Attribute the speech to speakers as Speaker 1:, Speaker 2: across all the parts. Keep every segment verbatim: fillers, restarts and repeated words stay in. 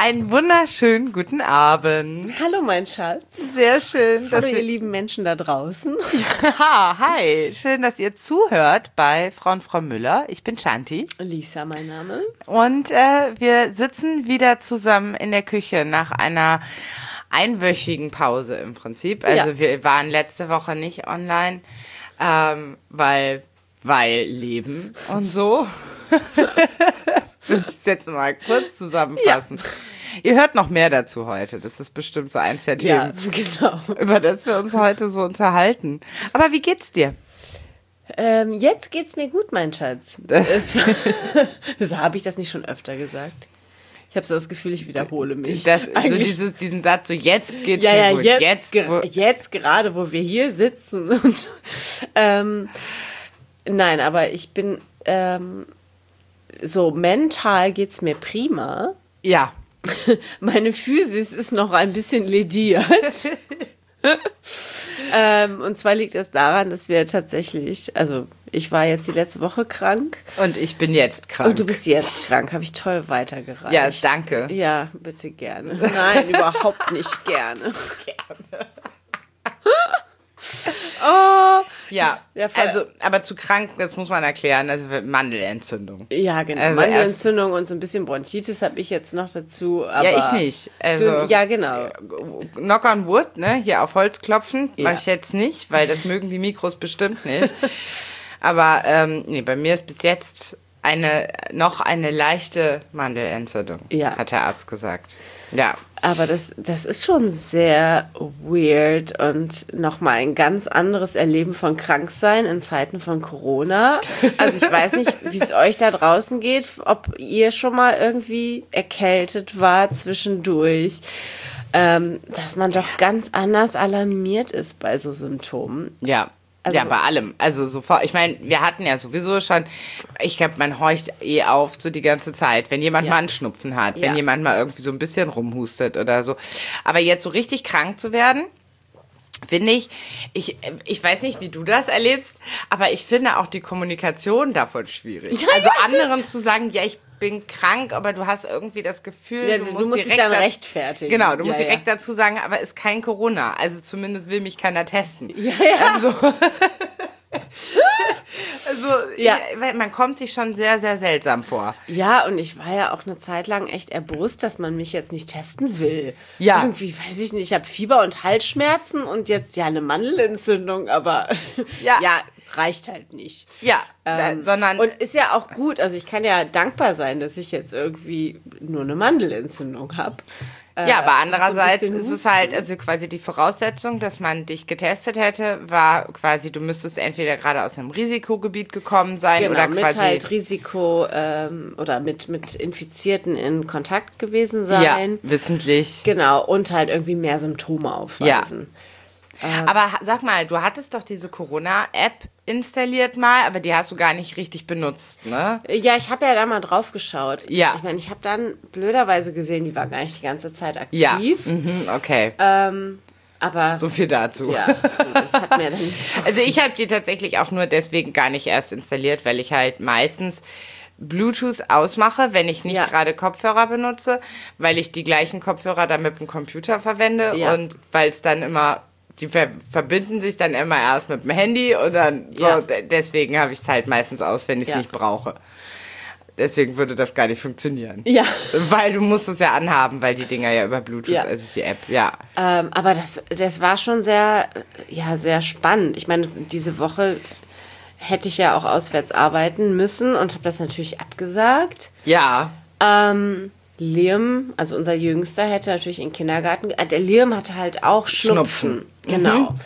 Speaker 1: Einen wunderschönen guten Abend.
Speaker 2: Hallo, mein Schatz.
Speaker 1: Sehr schön.
Speaker 2: Hallo, ihr lieben Menschen da draußen.
Speaker 1: Ja, hi. Schön, dass ihr zuhört bei Frau und Frau Müller. Ich bin Shanti.
Speaker 2: Lisa, mein Name.
Speaker 1: Und äh, wir sitzen wieder zusammen in der Küche nach einer einwöchigen Pause im Prinzip. Also ja. Wir waren letzte Woche nicht online, ähm, weil, weil Leben und so. Würde ich es jetzt mal kurz zusammenfassen. Ja. Ihr hört noch mehr dazu heute. Das ist bestimmt so eins der Themen,
Speaker 2: ja, genau.
Speaker 1: über das wir uns heute so unterhalten. Aber wie geht's dir?
Speaker 2: Ähm, jetzt geht's mir gut, mein Schatz. Das, das habe ich das nicht schon öfter gesagt? Ich habe so das Gefühl, ich wiederhole mich.
Speaker 1: Das, so dieses, diesen Satz, so jetzt geht's
Speaker 2: ja,
Speaker 1: mir
Speaker 2: ja,
Speaker 1: gut.
Speaker 2: Jetzt,
Speaker 1: jetzt,
Speaker 2: ge- jetzt gerade, wo wir hier sitzen. Und, ähm, nein, aber ich bin... Ähm, so mental geht's mir prima.
Speaker 1: Ja.
Speaker 2: Meine Physis ist noch ein bisschen lediert. ähm, und zwar liegt es daran, dass wir tatsächlich, also ich war jetzt die letzte Woche krank.
Speaker 1: Und ich bin jetzt krank.
Speaker 2: Und du bist jetzt krank, habe ich toll weitergereicht.
Speaker 1: Ja, danke.
Speaker 2: Ja, bitte gerne. Nein, überhaupt nicht gerne.
Speaker 1: Gerne.
Speaker 2: Oh.
Speaker 1: Ja, ja also, aber zu krank, das muss man erklären, also Mandelentzündung.
Speaker 2: Ja, genau.
Speaker 1: Also
Speaker 2: Mandelentzündung und so ein bisschen Bronchitis habe ich jetzt noch dazu. Aber
Speaker 1: ja, ich nicht. Also,
Speaker 2: du, ja, genau.
Speaker 1: Knock on wood, ne, hier auf Holz klopfen,
Speaker 2: ja.
Speaker 1: mache ich jetzt nicht, weil das mögen die Mikros bestimmt nicht. Aber ähm, nee, bei mir ist bis jetzt eine noch eine leichte Mandelentzündung,
Speaker 2: ja.
Speaker 1: hat der Arzt gesagt. Ja.
Speaker 2: Aber das, das ist schon sehr weird und nochmal ein ganz anderes Erleben von Kranksein in Zeiten von Corona. Also ich weiß nicht, wie es euch da draußen geht, ob ihr schon mal irgendwie erkältet war zwischendurch, ähm, dass man doch ganz anders alarmiert ist bei so Symptomen.
Speaker 1: Ja. Also, ja, bei allem. Also sofort. Ich meine, wir hatten ja sowieso schon, ich glaube, man horcht eh auf so die ganze Zeit, wenn jemand ja. mal einen Schnupfen hat, wenn ja. jemand mal irgendwie so ein bisschen rumhustet oder so. Aber jetzt so richtig krank zu werden, finde ich, ich, ich weiß nicht, wie du das erlebst, aber ich finde auch die Kommunikation davon schwierig. Ja, also ja, anderen zu sagen, ja, ich bin krank, aber du hast irgendwie das Gefühl,
Speaker 2: ja,
Speaker 1: du,
Speaker 2: du
Speaker 1: musst,
Speaker 2: musst
Speaker 1: direkt
Speaker 2: dich dann
Speaker 1: da,
Speaker 2: rechtfertigen.
Speaker 1: Genau, du musst
Speaker 2: ja,
Speaker 1: direkt
Speaker 2: ja.
Speaker 1: dazu sagen, aber ist kein Corona. Also zumindest will mich keiner testen.
Speaker 2: Ja, ja.
Speaker 1: Also, also ja. man kommt sich schon sehr, sehr seltsam vor.
Speaker 2: Ja, und ich war ja auch eine Zeit lang echt erbost, dass man mich jetzt nicht testen will.
Speaker 1: Ja.
Speaker 2: Irgendwie, weiß ich nicht, ich habe Fieber und Halsschmerzen und jetzt ja eine Mandelentzündung, aber
Speaker 1: ja,
Speaker 2: ja reicht halt nicht.
Speaker 1: Ja,
Speaker 2: ähm,
Speaker 1: sondern...
Speaker 2: Und ist ja auch gut, also ich kann ja dankbar sein, dass ich jetzt irgendwie nur eine Mandelentzündung habe.
Speaker 1: Ja, aber andererseits so ist es halt, also quasi die Voraussetzung, dass man dich getestet hätte, war quasi, du müsstest entweder gerade aus einem Risikogebiet gekommen sein
Speaker 2: genau,
Speaker 1: oder quasi...
Speaker 2: mit halt Risiko ähm, oder mit, mit Infizierten in Kontakt gewesen sein.
Speaker 1: Ja, wissentlich.
Speaker 2: Genau, und halt irgendwie mehr Symptome aufweisen.
Speaker 1: Ja. Aber sag mal, du hattest doch diese Corona-App installiert mal, aber die hast du gar nicht richtig benutzt, ne?
Speaker 2: Ja, ich habe ja da mal drauf geschaut.
Speaker 1: Ja.
Speaker 2: Ich meine, ich habe dann blöderweise gesehen, die war gar nicht die ganze Zeit aktiv.
Speaker 1: Ja, mhm, okay.
Speaker 2: Ähm, aber...
Speaker 1: So viel dazu.
Speaker 2: Ja, das hat mir dann nicht so
Speaker 1: Also ich habe die tatsächlich auch nur deswegen gar nicht erst installiert, weil ich halt meistens Bluetooth ausmache, wenn ich nicht ja. gerade Kopfhörer benutze, weil ich die gleichen Kopfhörer dann mit dem Computer verwende ja. und weil es dann immer... Die ver- verbinden sich dann immer erst mit dem Handy und dann so,
Speaker 2: ja.
Speaker 1: d- deswegen habe ich es halt meistens aus, wenn ich es
Speaker 2: ja.
Speaker 1: nicht brauche. Deswegen würde das gar nicht funktionieren.
Speaker 2: Ja.
Speaker 1: Weil du musst es ja anhaben, weil die Dinger ja über Bluetooth,
Speaker 2: ja.
Speaker 1: also die App, ja.
Speaker 2: Ähm, aber das, das war schon sehr, ja, sehr spannend. Ich meine, diese Woche hätte ich ja auch auswärts arbeiten müssen und habe das natürlich abgesagt.
Speaker 1: Ja.
Speaker 2: Ähm... Liam, also unser Jüngster, hätte natürlich in den Kindergarten... Der Liam hatte halt auch Schnupfen. Schnupfen. Genau. Mhm.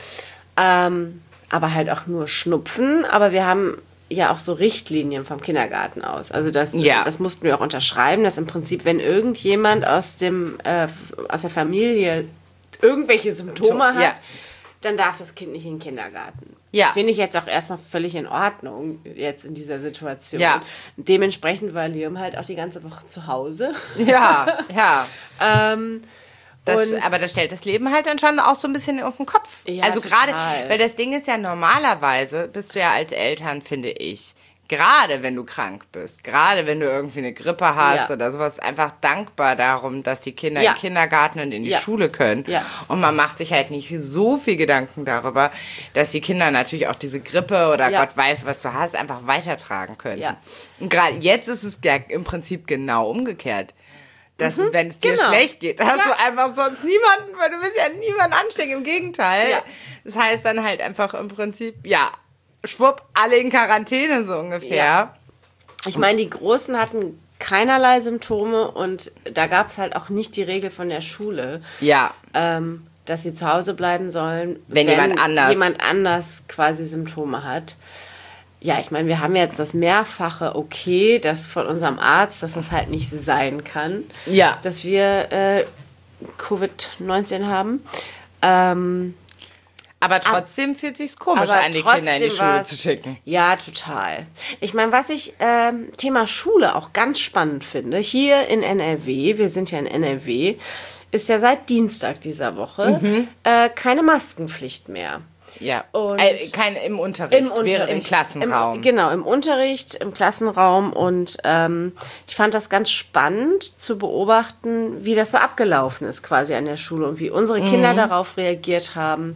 Speaker 2: Ähm, aber halt auch nur Schnupfen. Aber wir haben ja auch so Richtlinien vom Kindergarten aus. Also das,
Speaker 1: ja.
Speaker 2: das mussten wir auch unterschreiben, dass im Prinzip, wenn irgendjemand aus, dem, äh, aus der Familie irgendwelche Symptome hat, ja. dann darf das Kind nicht in den Kindergarten.
Speaker 1: Ja.
Speaker 2: Finde ich jetzt auch erstmal völlig in Ordnung, jetzt in dieser Situation.
Speaker 1: Ja.
Speaker 2: Dementsprechend war Liam halt auch die ganze Woche zu Hause.
Speaker 1: Ja, ja.
Speaker 2: ähm,
Speaker 1: das, aber das stellt das Leben halt dann schon auch so ein bisschen auf den Kopf.
Speaker 2: Ja,
Speaker 1: also gerade,
Speaker 2: total.
Speaker 1: weil das Ding ist ja normalerweise, bist du ja als Eltern, finde ich, gerade wenn du krank bist, gerade wenn du irgendwie eine Grippe hast
Speaker 2: ja.
Speaker 1: oder sowas, einfach dankbar darum, dass die Kinder
Speaker 2: ja.
Speaker 1: in den Kindergarten und in die
Speaker 2: ja.
Speaker 1: Schule können.
Speaker 2: Ja.
Speaker 1: Und man macht sich halt nicht so viel Gedanken darüber, dass die Kinder natürlich auch diese Grippe oder
Speaker 2: ja.
Speaker 1: Gott weiß, was du hast, einfach weitertragen können.
Speaker 2: Ja.
Speaker 1: Und gerade jetzt ist es ja im Prinzip genau umgekehrt. Dass, mhm, wenn es dir
Speaker 2: genau.
Speaker 1: schlecht geht, hast
Speaker 2: ja.
Speaker 1: du einfach sonst niemanden, weil du willst ja niemanden anstecken, im Gegenteil.
Speaker 2: Ja.
Speaker 1: Das heißt dann halt einfach im Prinzip, ja, schwupp, alle in Quarantäne so ungefähr.
Speaker 2: Ja. Ich meine, die Großen hatten keinerlei Symptome und da gab es halt auch nicht die Regel von der Schule,
Speaker 1: ja.
Speaker 2: ähm, dass sie zu Hause bleiben sollen,
Speaker 1: wenn, wenn jemand anders
Speaker 2: jemand anders quasi Symptome hat. Ja, ich meine, wir haben jetzt das mehrfache Okay, das von unserem Arzt, dass das halt nicht sein kann,
Speaker 1: ja.
Speaker 2: dass wir äh, Covid neunzehn haben. Ähm,
Speaker 1: aber trotzdem ab, fühlt es sich komisch an, die Kinder in die Schule zu schicken.
Speaker 2: Ja, total. Ich meine, was ich ähm, Thema Schule auch ganz spannend finde, hier in N R W, wir sind ja in N R W, ist ja seit Dienstag dieser Woche mhm. äh, keine Maskenpflicht mehr.
Speaker 1: Ja, und äh, kein im Unterricht,
Speaker 2: im, Unterricht,
Speaker 1: wäre im Klassenraum.
Speaker 2: Im, genau, im Unterricht, im Klassenraum. Und ähm, ich fand das ganz spannend zu beobachten, wie das so abgelaufen ist quasi an der Schule und wie unsere Kinder mhm. darauf reagiert haben.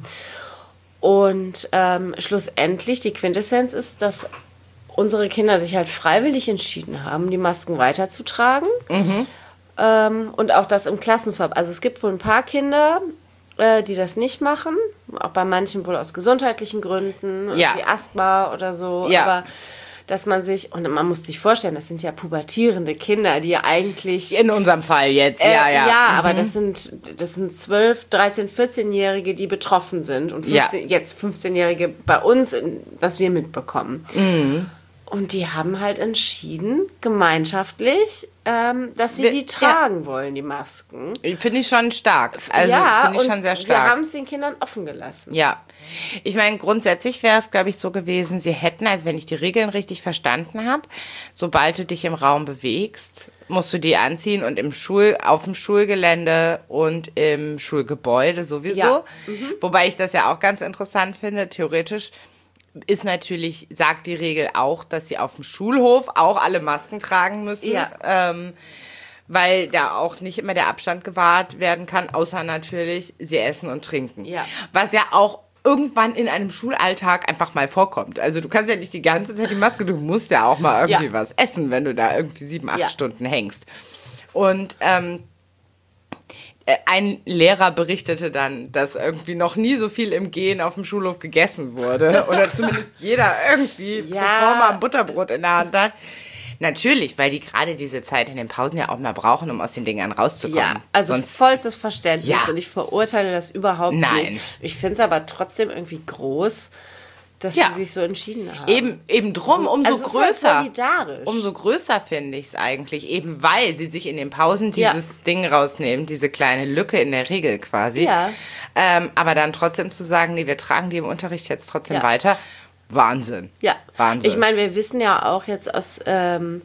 Speaker 2: Und ähm, schlussendlich, die Quintessenz ist, dass unsere Kinder sich halt freiwillig entschieden haben, die Masken weiterzutragen.
Speaker 1: Mhm.
Speaker 2: Ähm, und auch das im Klassenverband. Also es gibt wohl ein paar Kinder, die das nicht machen, auch bei manchen wohl aus gesundheitlichen Gründen,
Speaker 1: ja.
Speaker 2: wie Asthma oder so,
Speaker 1: ja.
Speaker 2: aber dass man sich, und man muss sich vorstellen, das sind ja pubertierende Kinder, die ja eigentlich...
Speaker 1: In unserem Fall jetzt,
Speaker 2: äh,
Speaker 1: ja, ja.
Speaker 2: Ja,
Speaker 1: mhm.
Speaker 2: aber das sind, das sind zwölf, dreizehn, vierzehnjährige, die betroffen sind und fünfzehn, ja. jetzt fünfzehnjährige bei uns, was wir mitbekommen.
Speaker 1: Mhm.
Speaker 2: Und die haben halt entschieden, gemeinschaftlich, ähm, dass sie
Speaker 1: wir,
Speaker 2: die tragen
Speaker 1: ja.
Speaker 2: wollen, die Masken.
Speaker 1: Finde ich schon stark. Also
Speaker 2: ja,
Speaker 1: finde ich schon sehr stark.
Speaker 2: Wir haben es den Kindern offen gelassen.
Speaker 1: Ja. Ich meine, grundsätzlich wäre es, glaube ich, so gewesen, sie hätten, also wenn ich die Regeln richtig verstanden habe, sobald du dich im Raum bewegst, musst du die anziehen und im Schul, auf dem Schulgelände und im Schulgebäude sowieso.
Speaker 2: Ja. Mhm.
Speaker 1: Wobei ich das ja auch ganz interessant finde, theoretisch ist natürlich, sagt die Regel auch, dass sie auf dem Schulhof auch alle Masken tragen müssen,
Speaker 2: ja.
Speaker 1: ähm, weil da auch nicht immer der Abstand gewahrt werden kann, außer natürlich, sie essen und trinken.
Speaker 2: Ja.
Speaker 1: Was ja auch irgendwann in einem Schulalltag einfach mal vorkommt. Also du kannst ja nicht die ganze Zeit die Maske, du musst ja auch mal irgendwie ja. was essen, wenn du da irgendwie sieben, acht ja. Stunden hängst. Und ähm, ein Lehrer berichtete dann, dass irgendwie noch nie so viel im Gehen auf dem Schulhof gegessen wurde. Oder zumindest jeder irgendwie
Speaker 2: ja.
Speaker 1: pro forma ein Butterbrot in der Hand hat. Natürlich, weil die gerade diese Zeit in den Pausen ja auch mal brauchen, um aus den Dingern rauszukommen.
Speaker 2: Ja, also
Speaker 1: Sonst,
Speaker 2: vollstes Verständnis.
Speaker 1: Ja.
Speaker 2: Und ich verurteile das überhaupt
Speaker 1: Nein.
Speaker 2: nicht. Ich finde es aber trotzdem irgendwie groß, dass
Speaker 1: ja.
Speaker 2: sie sich so entschieden haben.
Speaker 1: Eben, eben drum, umso
Speaker 2: also
Speaker 1: größer.
Speaker 2: Es ist halt solidarisch.
Speaker 1: Umso größer finde ich es eigentlich, eben weil sie sich in den Pausen dieses ja. Ding rausnehmen, diese kleine Lücke in der Regel quasi.
Speaker 2: Ja.
Speaker 1: Ähm, aber dann trotzdem zu sagen, nee, wir tragen die im Unterricht jetzt trotzdem
Speaker 2: ja.
Speaker 1: weiter. Wahnsinn.
Speaker 2: Ja.
Speaker 1: Wahnsinn.
Speaker 2: Ich meine, wir wissen ja auch jetzt aus... Ähm,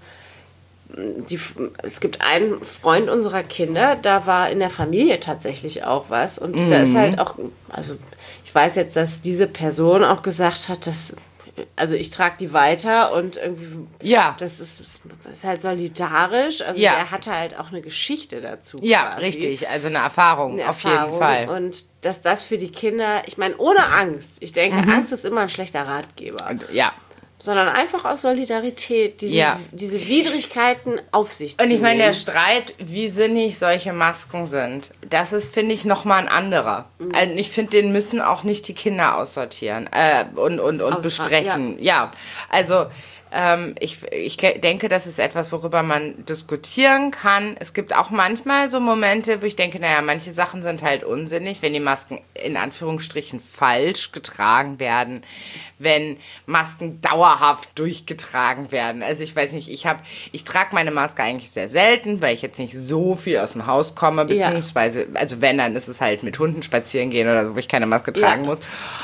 Speaker 2: Die, es gibt einen Freund unserer Kinder, da war in der Familie tatsächlich auch was. Und mhm. da ist halt auch, also ich weiß jetzt, dass diese Person auch gesagt hat, dass, also ich trage die weiter und irgendwie,
Speaker 1: ja.
Speaker 2: das ist, ist halt solidarisch. Also
Speaker 1: ja.
Speaker 2: er hatte halt auch eine Geschichte dazu.
Speaker 1: Ja,
Speaker 2: quasi.
Speaker 1: richtig, also eine Erfahrung,
Speaker 2: eine
Speaker 1: auf
Speaker 2: Erfahrung.
Speaker 1: jeden Fall.
Speaker 2: Und dass das für die Kinder, ich meine, ohne Angst, ich denke,
Speaker 1: mhm.
Speaker 2: Angst ist immer ein schlechter Ratgeber.
Speaker 1: Und, ja.
Speaker 2: Sondern einfach aus Solidarität, diese,
Speaker 1: ja.
Speaker 2: diese Widrigkeiten auf sich zu
Speaker 1: Und ich meine,
Speaker 2: nehmen.
Speaker 1: der Streit, wie sinnig solche Masken sind, das ist, finde ich, nochmal ein anderer. Mhm. Also ich finde, den müssen auch nicht die Kinder aussortieren äh, und, und, und besprechen. Ja, ja. Also ähm, ich, ich denke, das ist etwas, worüber man diskutieren kann. Es gibt auch manchmal so Momente, wo ich denke, naja, manche Sachen sind halt unsinnig, wenn die Masken in Anführungsstrichen falsch getragen werden, wenn Masken dauerhaft durchgetragen werden. Also ich weiß nicht, ich habe, ich trage meine Maske eigentlich sehr selten, weil ich jetzt nicht so viel aus dem Haus komme, beziehungsweise, ja. also wenn, dann ist es halt mit Hunden spazieren gehen oder so, wo ich keine Maske tragen ja. muss.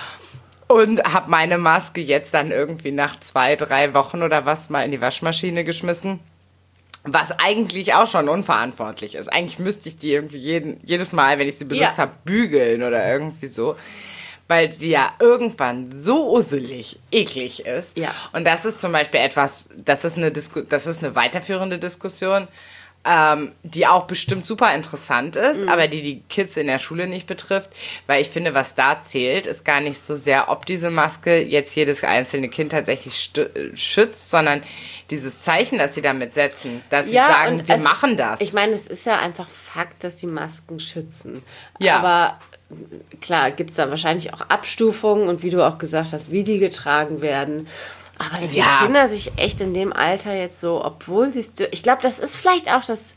Speaker 1: Und habe meine Maske jetzt dann irgendwie nach zwei, drei Wochen oder was mal in die Waschmaschine geschmissen. Was eigentlich auch schon unverantwortlich ist. Eigentlich müsste ich die irgendwie jeden, jedes Mal, wenn ich sie benutzt
Speaker 2: ja.
Speaker 1: habe, bügeln oder irgendwie so. weil die ja irgendwann so usselig, eklig ist.
Speaker 2: Ja.
Speaker 1: Und das ist zum Beispiel etwas, das ist eine, Disku- das ist eine weiterführende Diskussion, ähm, die auch bestimmt super interessant ist, mhm. aber die die Kids in der Schule nicht betrifft, weil ich finde, was da zählt, ist gar nicht so sehr, ob diese Maske jetzt jedes einzelne Kind tatsächlich st- schützt, sondern dieses Zeichen, das sie damit setzen, dass sie
Speaker 2: ja,
Speaker 1: sagen, wir
Speaker 2: es,
Speaker 1: machen das.
Speaker 2: Ich meine, es ist ja einfach Fakt, dass die Masken schützen.
Speaker 1: Ja.
Speaker 2: Aber klar, gibt es da wahrscheinlich auch Abstufungen und wie du auch gesagt hast, wie die getragen werden. Aber dass
Speaker 1: Ja.
Speaker 2: die Kinder sich echt in dem Alter jetzt so, obwohl sie es... Ich glaube, das ist vielleicht auch das...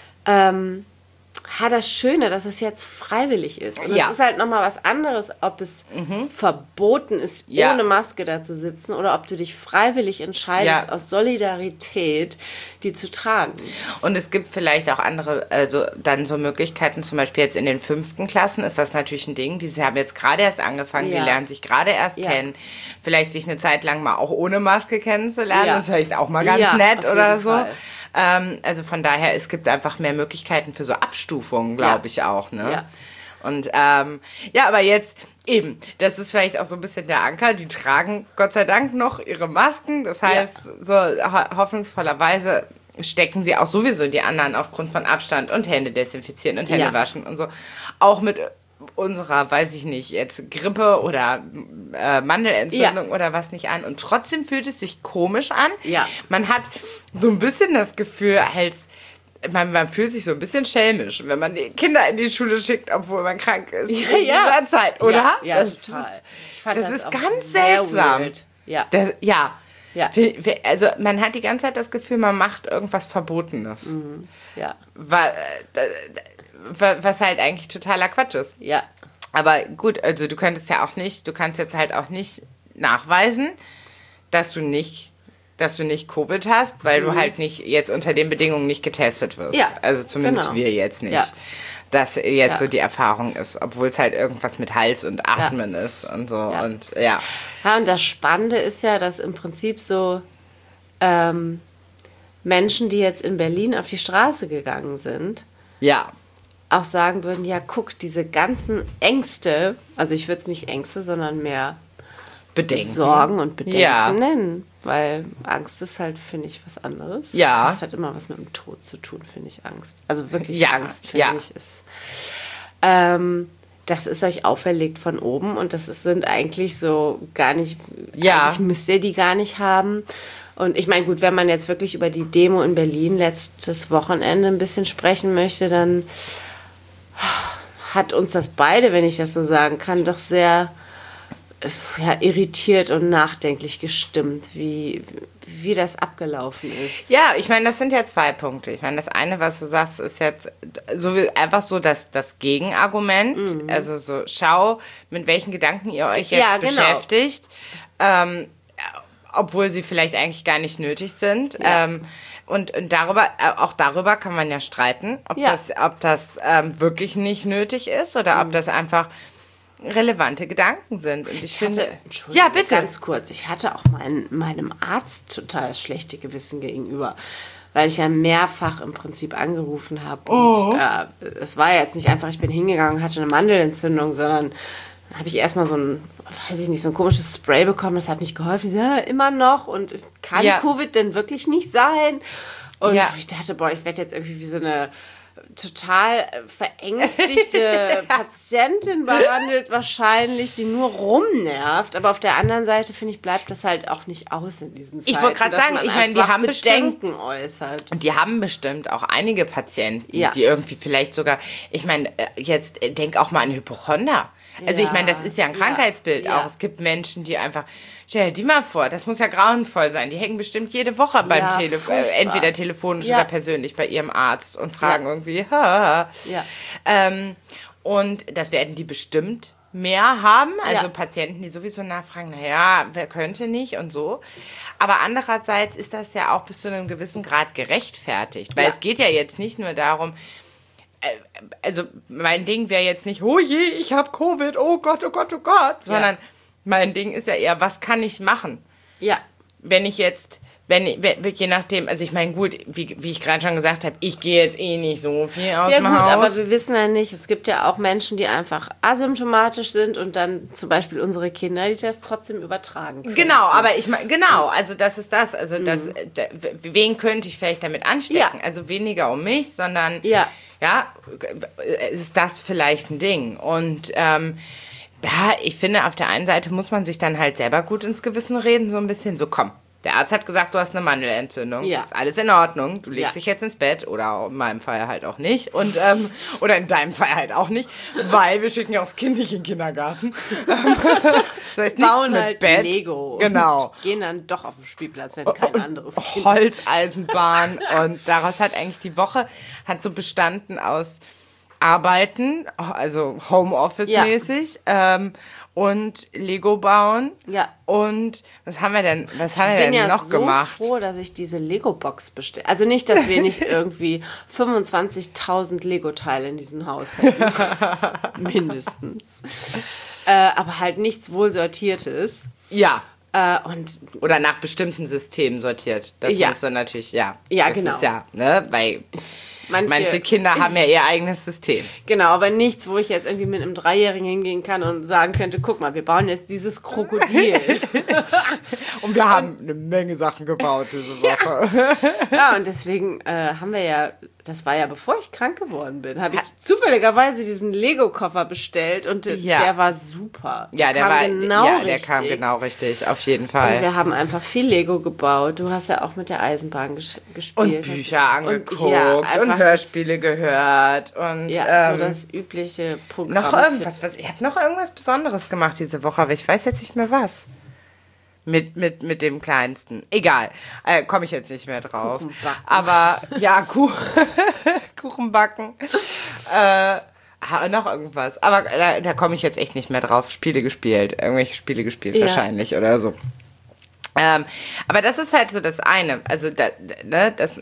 Speaker 2: Ähm, ha, das Schöne, dass es jetzt freiwillig ist. Und
Speaker 1: Ja.
Speaker 2: es ist halt nochmal was anderes, ob es mhm. verboten ist,
Speaker 1: Ja.
Speaker 2: ohne Maske da zu sitzen oder ob du dich freiwillig entscheidest,
Speaker 1: Ja.
Speaker 2: aus Solidarität, die zu tragen.
Speaker 1: Und es gibt vielleicht auch andere, also dann so Möglichkeiten, zum Beispiel jetzt in den fünften Klassen ist das natürlich ein Ding, die haben jetzt gerade erst angefangen,
Speaker 2: Ja.
Speaker 1: die lernen sich gerade erst
Speaker 2: Ja.
Speaker 1: kennen, vielleicht sich eine Zeit lang mal auch ohne Maske kennenzulernen,
Speaker 2: Ja.
Speaker 1: das ist vielleicht auch mal ganz
Speaker 2: Ja,
Speaker 1: nett
Speaker 2: auf
Speaker 1: oder
Speaker 2: jeden
Speaker 1: so.
Speaker 2: Fall.
Speaker 1: Ähm, also von daher, es gibt einfach mehr Möglichkeiten für so Abstufungen, glaube
Speaker 2: Ja.
Speaker 1: ich auch, ne?
Speaker 2: Ja.
Speaker 1: Und ähm, ja, aber jetzt eben, das ist vielleicht auch so ein bisschen der Anker, die tragen Gott sei Dank noch ihre Masken, das heißt, so ho- hoffnungsvollerweise stecken sie auch sowieso die anderen aufgrund von Abstand und Hände desinfizieren und Hände
Speaker 2: Ja.
Speaker 1: waschen und so, auch mit unserer, weiß ich nicht, jetzt Grippe oder äh, Mandelentzündung
Speaker 2: Ja.
Speaker 1: oder was nicht an. Und trotzdem fühlt es sich komisch an.
Speaker 2: Ja.
Speaker 1: Man hat so ein bisschen das Gefühl, als man, man fühlt sich so ein bisschen schelmisch, wenn man die Kinder in die Schule schickt, obwohl man krank ist
Speaker 2: Ja,
Speaker 1: in
Speaker 2: ja.
Speaker 1: dieser Zeit, oder?
Speaker 2: Ja, ja
Speaker 1: das
Speaker 2: total.
Speaker 1: Ist,
Speaker 2: Ich fand
Speaker 1: das
Speaker 2: das
Speaker 1: ist
Speaker 2: auch
Speaker 1: ganz
Speaker 2: sehr
Speaker 1: seltsam.
Speaker 2: weird. Ja.
Speaker 1: Das, ja.
Speaker 2: Ja.
Speaker 1: Also man hat die ganze Zeit das Gefühl, man macht irgendwas Verbotenes.
Speaker 2: Mhm. Ja.
Speaker 1: Wa- äh, wa- Was halt eigentlich totaler Quatsch ist.
Speaker 2: Ja.
Speaker 1: Aber gut, also du könntest ja auch nicht, du kannst jetzt halt auch nicht nachweisen, dass du nicht, dass du nicht Covid hast, weil
Speaker 2: Mhm.
Speaker 1: du halt nicht jetzt unter den Bedingungen nicht getestet wirst.
Speaker 2: Ja,
Speaker 1: Also zumindest
Speaker 2: genau.
Speaker 1: wir jetzt nicht.
Speaker 2: Ja.
Speaker 1: Dass jetzt
Speaker 2: Ja.
Speaker 1: so die Erfahrung ist, obwohl es halt irgendwas mit Hals und Atmen ist und so.
Speaker 2: Ja.
Speaker 1: Und ja.
Speaker 2: Ja, und das Spannende ist ja, dass im Prinzip so ähm, Menschen, die jetzt in Berlin auf die Straße gegangen sind,
Speaker 1: Ja.
Speaker 2: auch sagen würden, ja, guck, diese ganzen Ängste, also ich würde es nicht Ängste, sondern mehr
Speaker 1: Bedenken.
Speaker 2: Sorgen und Bedenken
Speaker 1: Ja.
Speaker 2: nennen, weil Angst ist halt, finde ich, was anderes.
Speaker 1: Ja.
Speaker 2: Das hat immer was mit dem Tod zu tun, finde ich, Angst. Also wirklich
Speaker 1: Ja,
Speaker 2: Angst, finde
Speaker 1: ja.
Speaker 2: ich, ist... Ähm, das ist euch auferlegt von oben und das ist, sind eigentlich so gar nicht...
Speaker 1: Ja.
Speaker 2: Eigentlich müsst ihr die gar nicht haben. Und ich meine, gut, wenn man jetzt wirklich über die Demo in Berlin letztes Wochenende ein bisschen sprechen möchte, dann hat uns das beide, wenn ich das so sagen kann, doch sehr ja, irritiert und nachdenklich gestimmt, wie, wie das abgelaufen ist.
Speaker 1: Ja, ich meine, das sind ja zwei Punkte. Ich meine, das eine, was du sagst, ist jetzt so wie, einfach so das, das Gegenargument.
Speaker 2: Mhm.
Speaker 1: Also so, schau, mit welchen Gedanken ihr euch jetzt
Speaker 2: Ja, genau.
Speaker 1: beschäftigt, ähm, obwohl sie vielleicht eigentlich gar nicht nötig sind.
Speaker 2: Ja.
Speaker 1: Ähm, und, und darüber, äh, auch darüber kann man ja streiten, ob
Speaker 2: Ja.
Speaker 1: das, ob das ähm, wirklich nicht nötig ist oder ob das einfach relevante Gedanken sind. Und ich,
Speaker 2: Ich
Speaker 1: finde,
Speaker 2: hatte, Entschuldigung,
Speaker 1: ja, bitte.
Speaker 2: ganz kurz, ich hatte auch mein, meinem Arzt total das schlechte Gewissen gegenüber, weil ich ja mehrfach im Prinzip angerufen habe. Und äh, es war jetzt nicht einfach, ich bin hingegangen und hatte eine Mandelentzündung, sondern habe ich erstmal so ein, weiß ich nicht, so ein komisches Spray bekommen, das hat nicht geholfen. Ich so, ja, immer noch und kann
Speaker 1: Ja.
Speaker 2: Covid denn wirklich nicht sein? Und
Speaker 1: Ja.
Speaker 2: ich dachte, boah, ich werde jetzt irgendwie wie so eine total äh, verängstigte Patientin behandelt wahrscheinlich, die nur rumnervt. Aber auf der anderen Seite, finde ich, bleibt das halt auch nicht aus in diesen Zeiten.
Speaker 1: Ich wollte gerade
Speaker 2: dass
Speaker 1: sagen,
Speaker 2: man
Speaker 1: ich meine, die
Speaker 2: einfach
Speaker 1: haben bestimmt-
Speaker 2: Bedenken äußert.
Speaker 1: Und die haben bestimmt auch einige Patienten,
Speaker 2: Ja.
Speaker 1: die irgendwie vielleicht sogar, ich meine, äh, jetzt äh, denk auch mal an Hypochonder. Also
Speaker 2: Ja.
Speaker 1: ich meine, das ist ja ein
Speaker 2: Ja.
Speaker 1: Krankheitsbild
Speaker 2: Ja.
Speaker 1: auch. Es gibt Menschen, die einfach, stell dir die mal vor, das muss ja grauenvoll sein. Die hängen bestimmt jede Woche beim
Speaker 2: Ja,
Speaker 1: Telefon, äh,
Speaker 2: furchtbar.
Speaker 1: entweder telefonisch
Speaker 2: Ja.
Speaker 1: oder persönlich bei ihrem Arzt und fragen
Speaker 2: Ja.
Speaker 1: irgendwie, ha.
Speaker 2: Ja.
Speaker 1: Ähm, und das werden die bestimmt mehr haben, also
Speaker 2: Ja.
Speaker 1: Patienten, die sowieso nachfragen, naja, wer könnte nicht und so. Aber andererseits ist das ja auch bis zu einem gewissen Grad gerechtfertigt, weil
Speaker 2: Ja.
Speaker 1: es geht ja jetzt nicht nur darum, äh, also mein Ding wäre jetzt nicht, oh je, ich habe Covid, oh Gott, oh Gott, oh Gott, sondern mein Ding ist ja eher, was kann ich machen?
Speaker 2: Ja.
Speaker 1: Wenn ich jetzt wenn, je nachdem, also ich meine, gut, wie, wie ich gerade schon gesagt habe, ich gehe jetzt eh nicht so viel aus
Speaker 2: ja,
Speaker 1: dem
Speaker 2: gut,
Speaker 1: Haus.
Speaker 2: Aber wir wissen ja nicht, es gibt ja auch Menschen, die einfach asymptomatisch sind und dann zum Beispiel unsere Kinder, die das trotzdem übertragen können.
Speaker 1: Genau, aber ich meine, genau, also das ist das, also das, mhm. da, wen könnte ich vielleicht damit anstecken? Ja. Also weniger um mich, sondern,
Speaker 2: ja,
Speaker 1: ja ist das vielleicht ein Ding. Und, ähm, ja, ich finde, auf der einen Seite muss man sich dann halt selber gut ins Gewissen reden, so ein bisschen so, komm. Der Arzt hat gesagt, du hast eine Mandelentzündung. Ja. Ist alles in Ordnung. Du legst ja. dich jetzt ins Bett oder in meinem Fall halt auch nicht. Und, ähm, oder in deinem Fall halt auch nicht, weil wir schicken ja auch das Kind nicht in den Kindergarten. Das heißt,
Speaker 2: bauen
Speaker 1: mit
Speaker 2: halt
Speaker 1: Bett.
Speaker 2: Lego.
Speaker 1: Genau.
Speaker 2: Und gehen dann doch auf den Spielplatz, wenn kein anderes Kind.
Speaker 1: Holzeisenbahn. Und daraus hat eigentlich die Woche hat so bestanden aus Arbeiten, also Homeoffice-mäßig, ja. ähm, und Lego bauen.
Speaker 2: Ja.
Speaker 1: Und was haben wir denn, was haben wir denn
Speaker 2: ja
Speaker 1: noch
Speaker 2: so
Speaker 1: gemacht?
Speaker 2: Ich bin so froh, dass ich diese Lego-Box bestelle. Also nicht, dass wir nicht irgendwie fünfundzwanzigtausend Lego-Teile in diesem Haus hätten. Mindestens. Äh, aber halt nichts wohl sortiertes.
Speaker 1: Ja.
Speaker 2: Äh, und
Speaker 1: Oder nach bestimmten Systemen sortiert. Das
Speaker 2: ja.
Speaker 1: ist so natürlich, ja.
Speaker 2: Ja,
Speaker 1: das
Speaker 2: genau.
Speaker 1: Ist ja, ne, weil...
Speaker 2: Manche,
Speaker 1: Manche Kinder haben ja ihr eigenes System.
Speaker 2: Genau, aber nichts, wo ich jetzt irgendwie mit einem Dreijährigen hingehen kann und sagen könnte, guck mal, wir bauen jetzt dieses Krokodil.
Speaker 1: Und wir haben eine Menge Sachen gebaut diese Woche.
Speaker 2: Ja, ja und deswegen äh, haben wir ja, das war ja bevor ich krank geworden bin, habe ich zufälligerweise diesen Lego-Koffer bestellt und
Speaker 1: ja.
Speaker 2: der war super.
Speaker 1: Ja, der,
Speaker 2: kam
Speaker 1: war,
Speaker 2: genau
Speaker 1: ja,
Speaker 2: richtig.
Speaker 1: der kam genau richtig, auf jeden Fall.
Speaker 2: Und wir haben einfach viel Lego gebaut. Du hast ja auch mit der Eisenbahn ges- gespielt.
Speaker 1: Und Bücher angeguckt
Speaker 2: und, ja,
Speaker 1: und Hörspiele gehört. Und,
Speaker 2: ja,
Speaker 1: ähm,
Speaker 2: so das übliche Programm.
Speaker 1: Noch irgendwas, was, ich habe noch irgendwas Besonderes gemacht diese Woche, aber ich weiß jetzt nicht mehr was. Mit, mit, mit dem Kleinsten. Egal. Äh, komme ich jetzt nicht mehr drauf.
Speaker 2: Kuchenbacken.
Speaker 1: Aber, ja, Kuchen, Kuchen backen. Äh, noch irgendwas. Aber da, da komme ich jetzt echt nicht mehr drauf. Spiele gespielt. Irgendwelche Spiele gespielt ja. wahrscheinlich oder so. Ähm, aber das ist halt so das eine. Also, da, ne, das...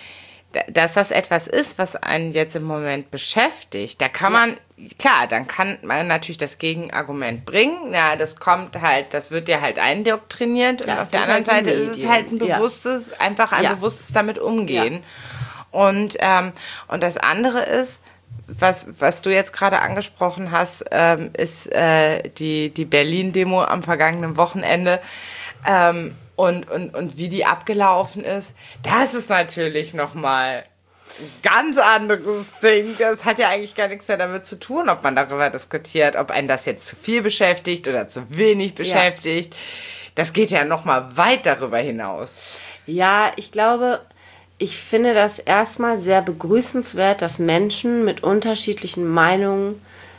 Speaker 1: dass das etwas ist, was einen jetzt im Moment beschäftigt, da kann man, ja. klar, dann kann man natürlich das Gegenargument bringen. Ja, das kommt halt, das wird dir halt eindoktriniert. Ja, und auf der anderen halt Seite ist es halt ein bewusstes, ja. einfach ein ja. bewusstes damit umgehen. Ja. Und, ähm, und das andere ist, was, was du jetzt gerade angesprochen hast, ähm, ist äh, die, die Berlin-Demo am vergangenen Wochenende. Ähm, Und, und, und wie die abgelaufen ist, das ist natürlich nochmal ein ganz anderes Ding. Das hat ja eigentlich gar nichts mehr damit zu tun, ob man darüber diskutiert, ob einen das jetzt zu viel beschäftigt oder zu wenig beschäftigt. Ja. Das geht ja nochmal weit darüber hinaus.
Speaker 2: Ja, ich glaube, ich finde das erstmal sehr begrüßenswert, dass Menschen mit unterschiedlichen Meinungen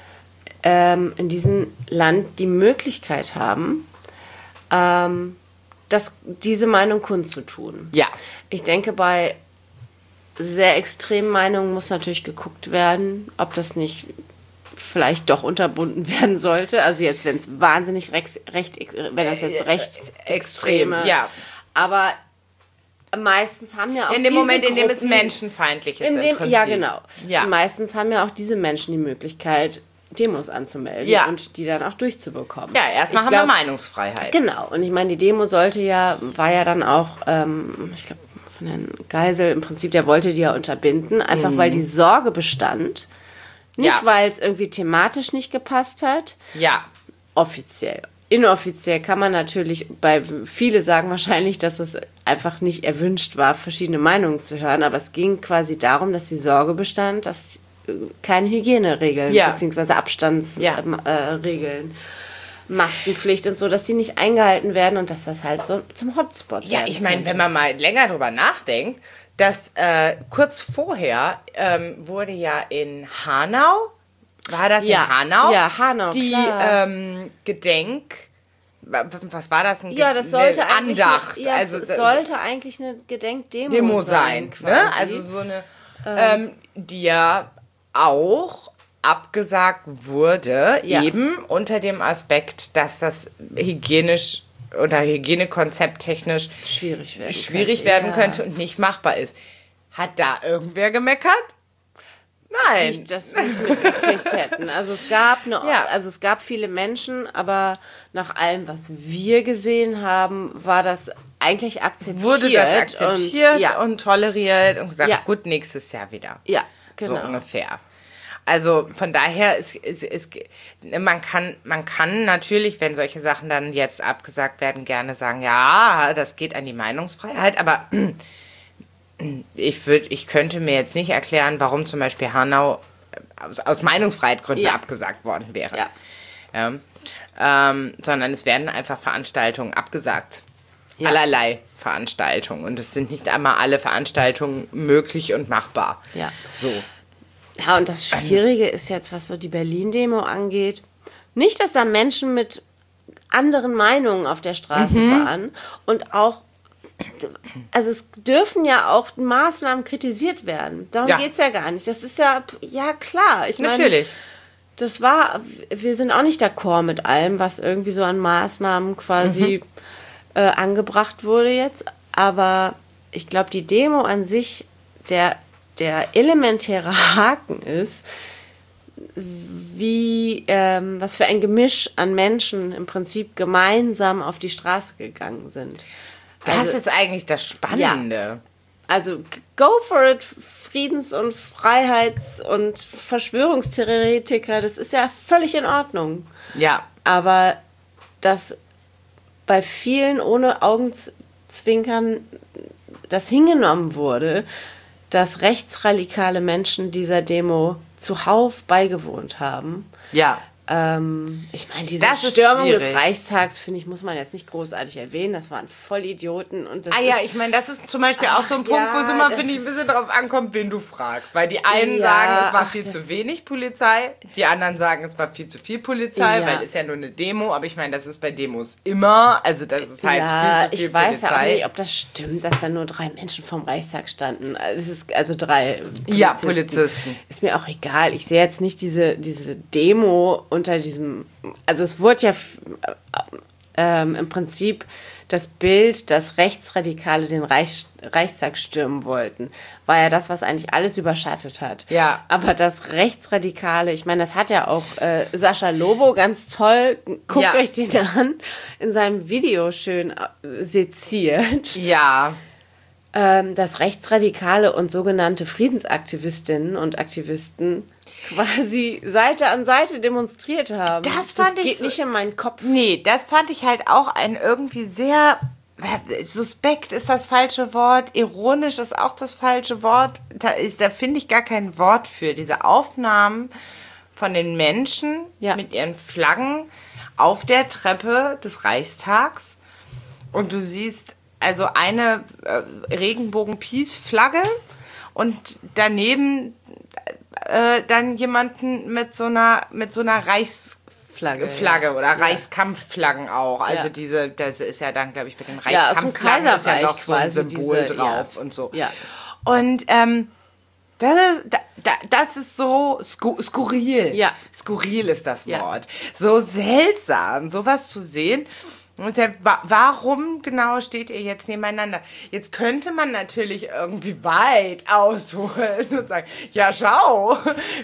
Speaker 2: ähm, in diesem Land die Möglichkeit haben, ähm, das, diese Meinung kundzutun.
Speaker 1: Ja.
Speaker 2: Ich denke, bei sehr extremen Meinungen muss natürlich geguckt werden, ob das nicht vielleicht doch unterbunden werden sollte. Also jetzt, wenn es wahnsinnig recht, recht, wenn das jetzt rechtsextreme,
Speaker 1: ja.
Speaker 2: Aber meistens haben ja auch
Speaker 1: in dem
Speaker 2: diese
Speaker 1: Moment, in dem es
Speaker 2: Gruppen,
Speaker 1: menschenfeindlich ist,
Speaker 2: in dem,
Speaker 1: im Prinzip.
Speaker 2: Ja, genau.
Speaker 1: Ja.
Speaker 2: Meistens haben ja auch diese Menschen die Möglichkeit, Demos anzumelden
Speaker 1: ja.
Speaker 2: und die dann auch durchzubekommen.
Speaker 1: Ja, erstmal
Speaker 2: ich
Speaker 1: haben
Speaker 2: glaub,
Speaker 1: wir Meinungsfreiheit.
Speaker 2: Genau. Und ich meine, die Demo sollte ja, war ja dann auch, ähm, ich glaube, von Herrn Geisel im Prinzip, der wollte die ja unterbinden, einfach mhm. weil die Sorge bestand. Nicht, ja. weil es irgendwie thematisch nicht gepasst hat.
Speaker 1: Ja.
Speaker 2: Offiziell. Inoffiziell kann man natürlich, bei viele sagen wahrscheinlich, dass es einfach nicht erwünscht war, verschiedene Meinungen zu hören, aber es ging quasi darum, dass die Sorge bestand, dass keine Hygieneregeln
Speaker 1: ja.
Speaker 2: beziehungsweise Abstandsregeln,
Speaker 1: ja.
Speaker 2: äh, Maskenpflicht und so, dass die nicht eingehalten werden und dass das halt so zum Hotspot
Speaker 1: Ja, ich meine, wenn man mal länger drüber nachdenkt, dass äh, kurz vorher ähm, wurde ja in Hanau, war das
Speaker 2: ja.
Speaker 1: in Hanau?
Speaker 2: Ja, Hanau,
Speaker 1: die ähm, Gedenk... Was war das? Ein
Speaker 2: ja, das sollte
Speaker 1: eine
Speaker 2: eigentlich
Speaker 1: Andacht.
Speaker 2: Eine, ja,
Speaker 1: also,
Speaker 2: es sollte eigentlich eine Gedenkdemo
Speaker 1: Demo
Speaker 2: sein.
Speaker 1: sein ne? Also so eine, ähm, die ja auch abgesagt wurde, ja. eben unter dem Aspekt, dass das hygienisch oder Hygienekonzept technisch
Speaker 2: schwierig werden
Speaker 1: schwierig
Speaker 2: könnte,
Speaker 1: werden
Speaker 2: ja.
Speaker 1: könnte und nicht machbar ist. Hat da irgendwer gemeckert? Nein.
Speaker 2: Nicht, dass wir es mitgekriegt hätten. Also es gab eine,
Speaker 1: ja.
Speaker 2: also es gab viele Menschen, aber nach allem, was wir gesehen haben, war das eigentlich akzeptiert.
Speaker 1: Wurde das akzeptiert
Speaker 2: und, ja.
Speaker 1: und toleriert und gesagt,
Speaker 2: ja.
Speaker 1: gut, nächstes Jahr wieder.
Speaker 2: Ja, genau.
Speaker 1: So ungefähr. Also von daher ist, ist, ist man kann man kann natürlich, wenn solche Sachen dann jetzt abgesagt werden, gerne sagen, ja, das geht an die Meinungsfreiheit, aber ich würde, ich könnte mir jetzt nicht erklären, warum zum Beispiel Hanau aus, aus Meinungsfreiheitsgründen ja. abgesagt worden wäre.
Speaker 2: Ja.
Speaker 1: Ja. Ähm, sondern es werden einfach Veranstaltungen abgesagt. Ja. Allerlei Veranstaltungen. Und es sind nicht einmal alle Veranstaltungen möglich und machbar.
Speaker 2: Ja.
Speaker 1: So.
Speaker 2: Ja, und das Schwierige ist jetzt, was so die Berlin-Demo angeht, nicht, dass da Menschen mit anderen Meinungen auf der Straße mhm. waren und auch, also es dürfen ja auch Maßnahmen kritisiert werden. Darum ja. geht es ja gar nicht. Das ist ja, ja klar. Ich meine,
Speaker 1: natürlich.
Speaker 2: Das war, wir sind auch nicht d'accord mit allem, was irgendwie so an Maßnahmen quasi mhm. äh, angebracht wurde jetzt, aber ich glaube, die Demo an sich, der der elementäre Haken ist, wie, ähm, was für ein Gemisch an Menschen im Prinzip gemeinsam auf die Straße gegangen sind.
Speaker 1: Das
Speaker 2: also,
Speaker 1: ist eigentlich das Spannende.
Speaker 2: Ja. Also go for it, Friedens- und Freiheits- und Verschwörungstheoretiker, das ist ja völlig in Ordnung.
Speaker 1: Ja.
Speaker 2: Aber dass bei vielen ohne Augenzwinkern das hingenommen wurde, dass rechtsradikale Menschen dieser Demo zuhauf beigewohnt haben.
Speaker 1: Ja.
Speaker 2: Ähm, ich meine, diese
Speaker 1: das
Speaker 2: Stürmung des Reichstags, finde ich, muss man jetzt nicht großartig erwähnen. Das waren Vollidioten. Und das
Speaker 1: ah ja, ich meine, das ist zum Beispiel ach, auch so ein Punkt, ja, wo es immer, finde ich, ein bisschen darauf ankommt, wen du fragst. Weil die einen ja, sagen, es war ach, viel zu wenig Polizei, die anderen sagen, es war viel zu viel Polizei, ja. weil es ist ja nur eine Demo. Aber ich meine, das ist bei Demos immer, also das ist halt
Speaker 2: ja,
Speaker 1: viel zu viel
Speaker 2: ich weiß
Speaker 1: Polizei.
Speaker 2: Ja auch nicht, ob das stimmt, dass da nur drei Menschen vom Reichstag standen. Das ist also drei Polizisten.
Speaker 1: Ja, Polizisten.
Speaker 2: Ist mir auch egal. Ich sehe jetzt nicht diese, diese Demo unter diesem. Also es wurde ja ähm, im Prinzip das Bild, dass Rechtsradikale den Reich, Reichstag stürmen wollten, war ja das, was eigentlich alles überschattet hat.
Speaker 1: Ja.
Speaker 2: Aber das Rechtsradikale, ich meine, das hat ja auch äh, Sascha Lobo ganz toll, guckt ja. euch den an, in seinem Video schön äh, seziert.
Speaker 1: Ja.
Speaker 2: Ähm, dass Rechtsradikale und sogenannte Friedensaktivistinnen und Aktivisten quasi Seite an Seite demonstriert haben.
Speaker 1: Das fand
Speaker 2: das
Speaker 1: ich
Speaker 2: geht
Speaker 1: so,
Speaker 2: nicht in meinen Kopf.
Speaker 1: Nee, das fand ich halt auch ein irgendwie sehr suspekt ist das falsche Wort, ironisch ist auch das falsche Wort. Da ist, da finde ich gar kein Wort für. Diese Aufnahmen von den Menschen ja. mit ihren Flaggen auf der Treppe des Reichstags und du siehst also eine äh, Regenbogen-Peace-Flagge und daneben äh, dann jemanden mit so einer mit so einer Reichsflagge Flagge ja. oder ja. Reichskampfflaggen auch. Also ja. diese, das ist ja dann, glaube ich, mit den Reichskampfflaggen ja, ist ja noch so ein Symbol diese, drauf ja. und so.
Speaker 2: Ja.
Speaker 1: Und ähm, das ist, da, das ist so sku- skurril.
Speaker 2: Ja.
Speaker 1: Skurril ist das Wort.
Speaker 2: Ja.
Speaker 1: So seltsam, sowas zu sehen. Und der, warum genau steht ihr jetzt nebeneinander? Jetzt könnte man natürlich irgendwie weit ausholen und sagen, ja schau,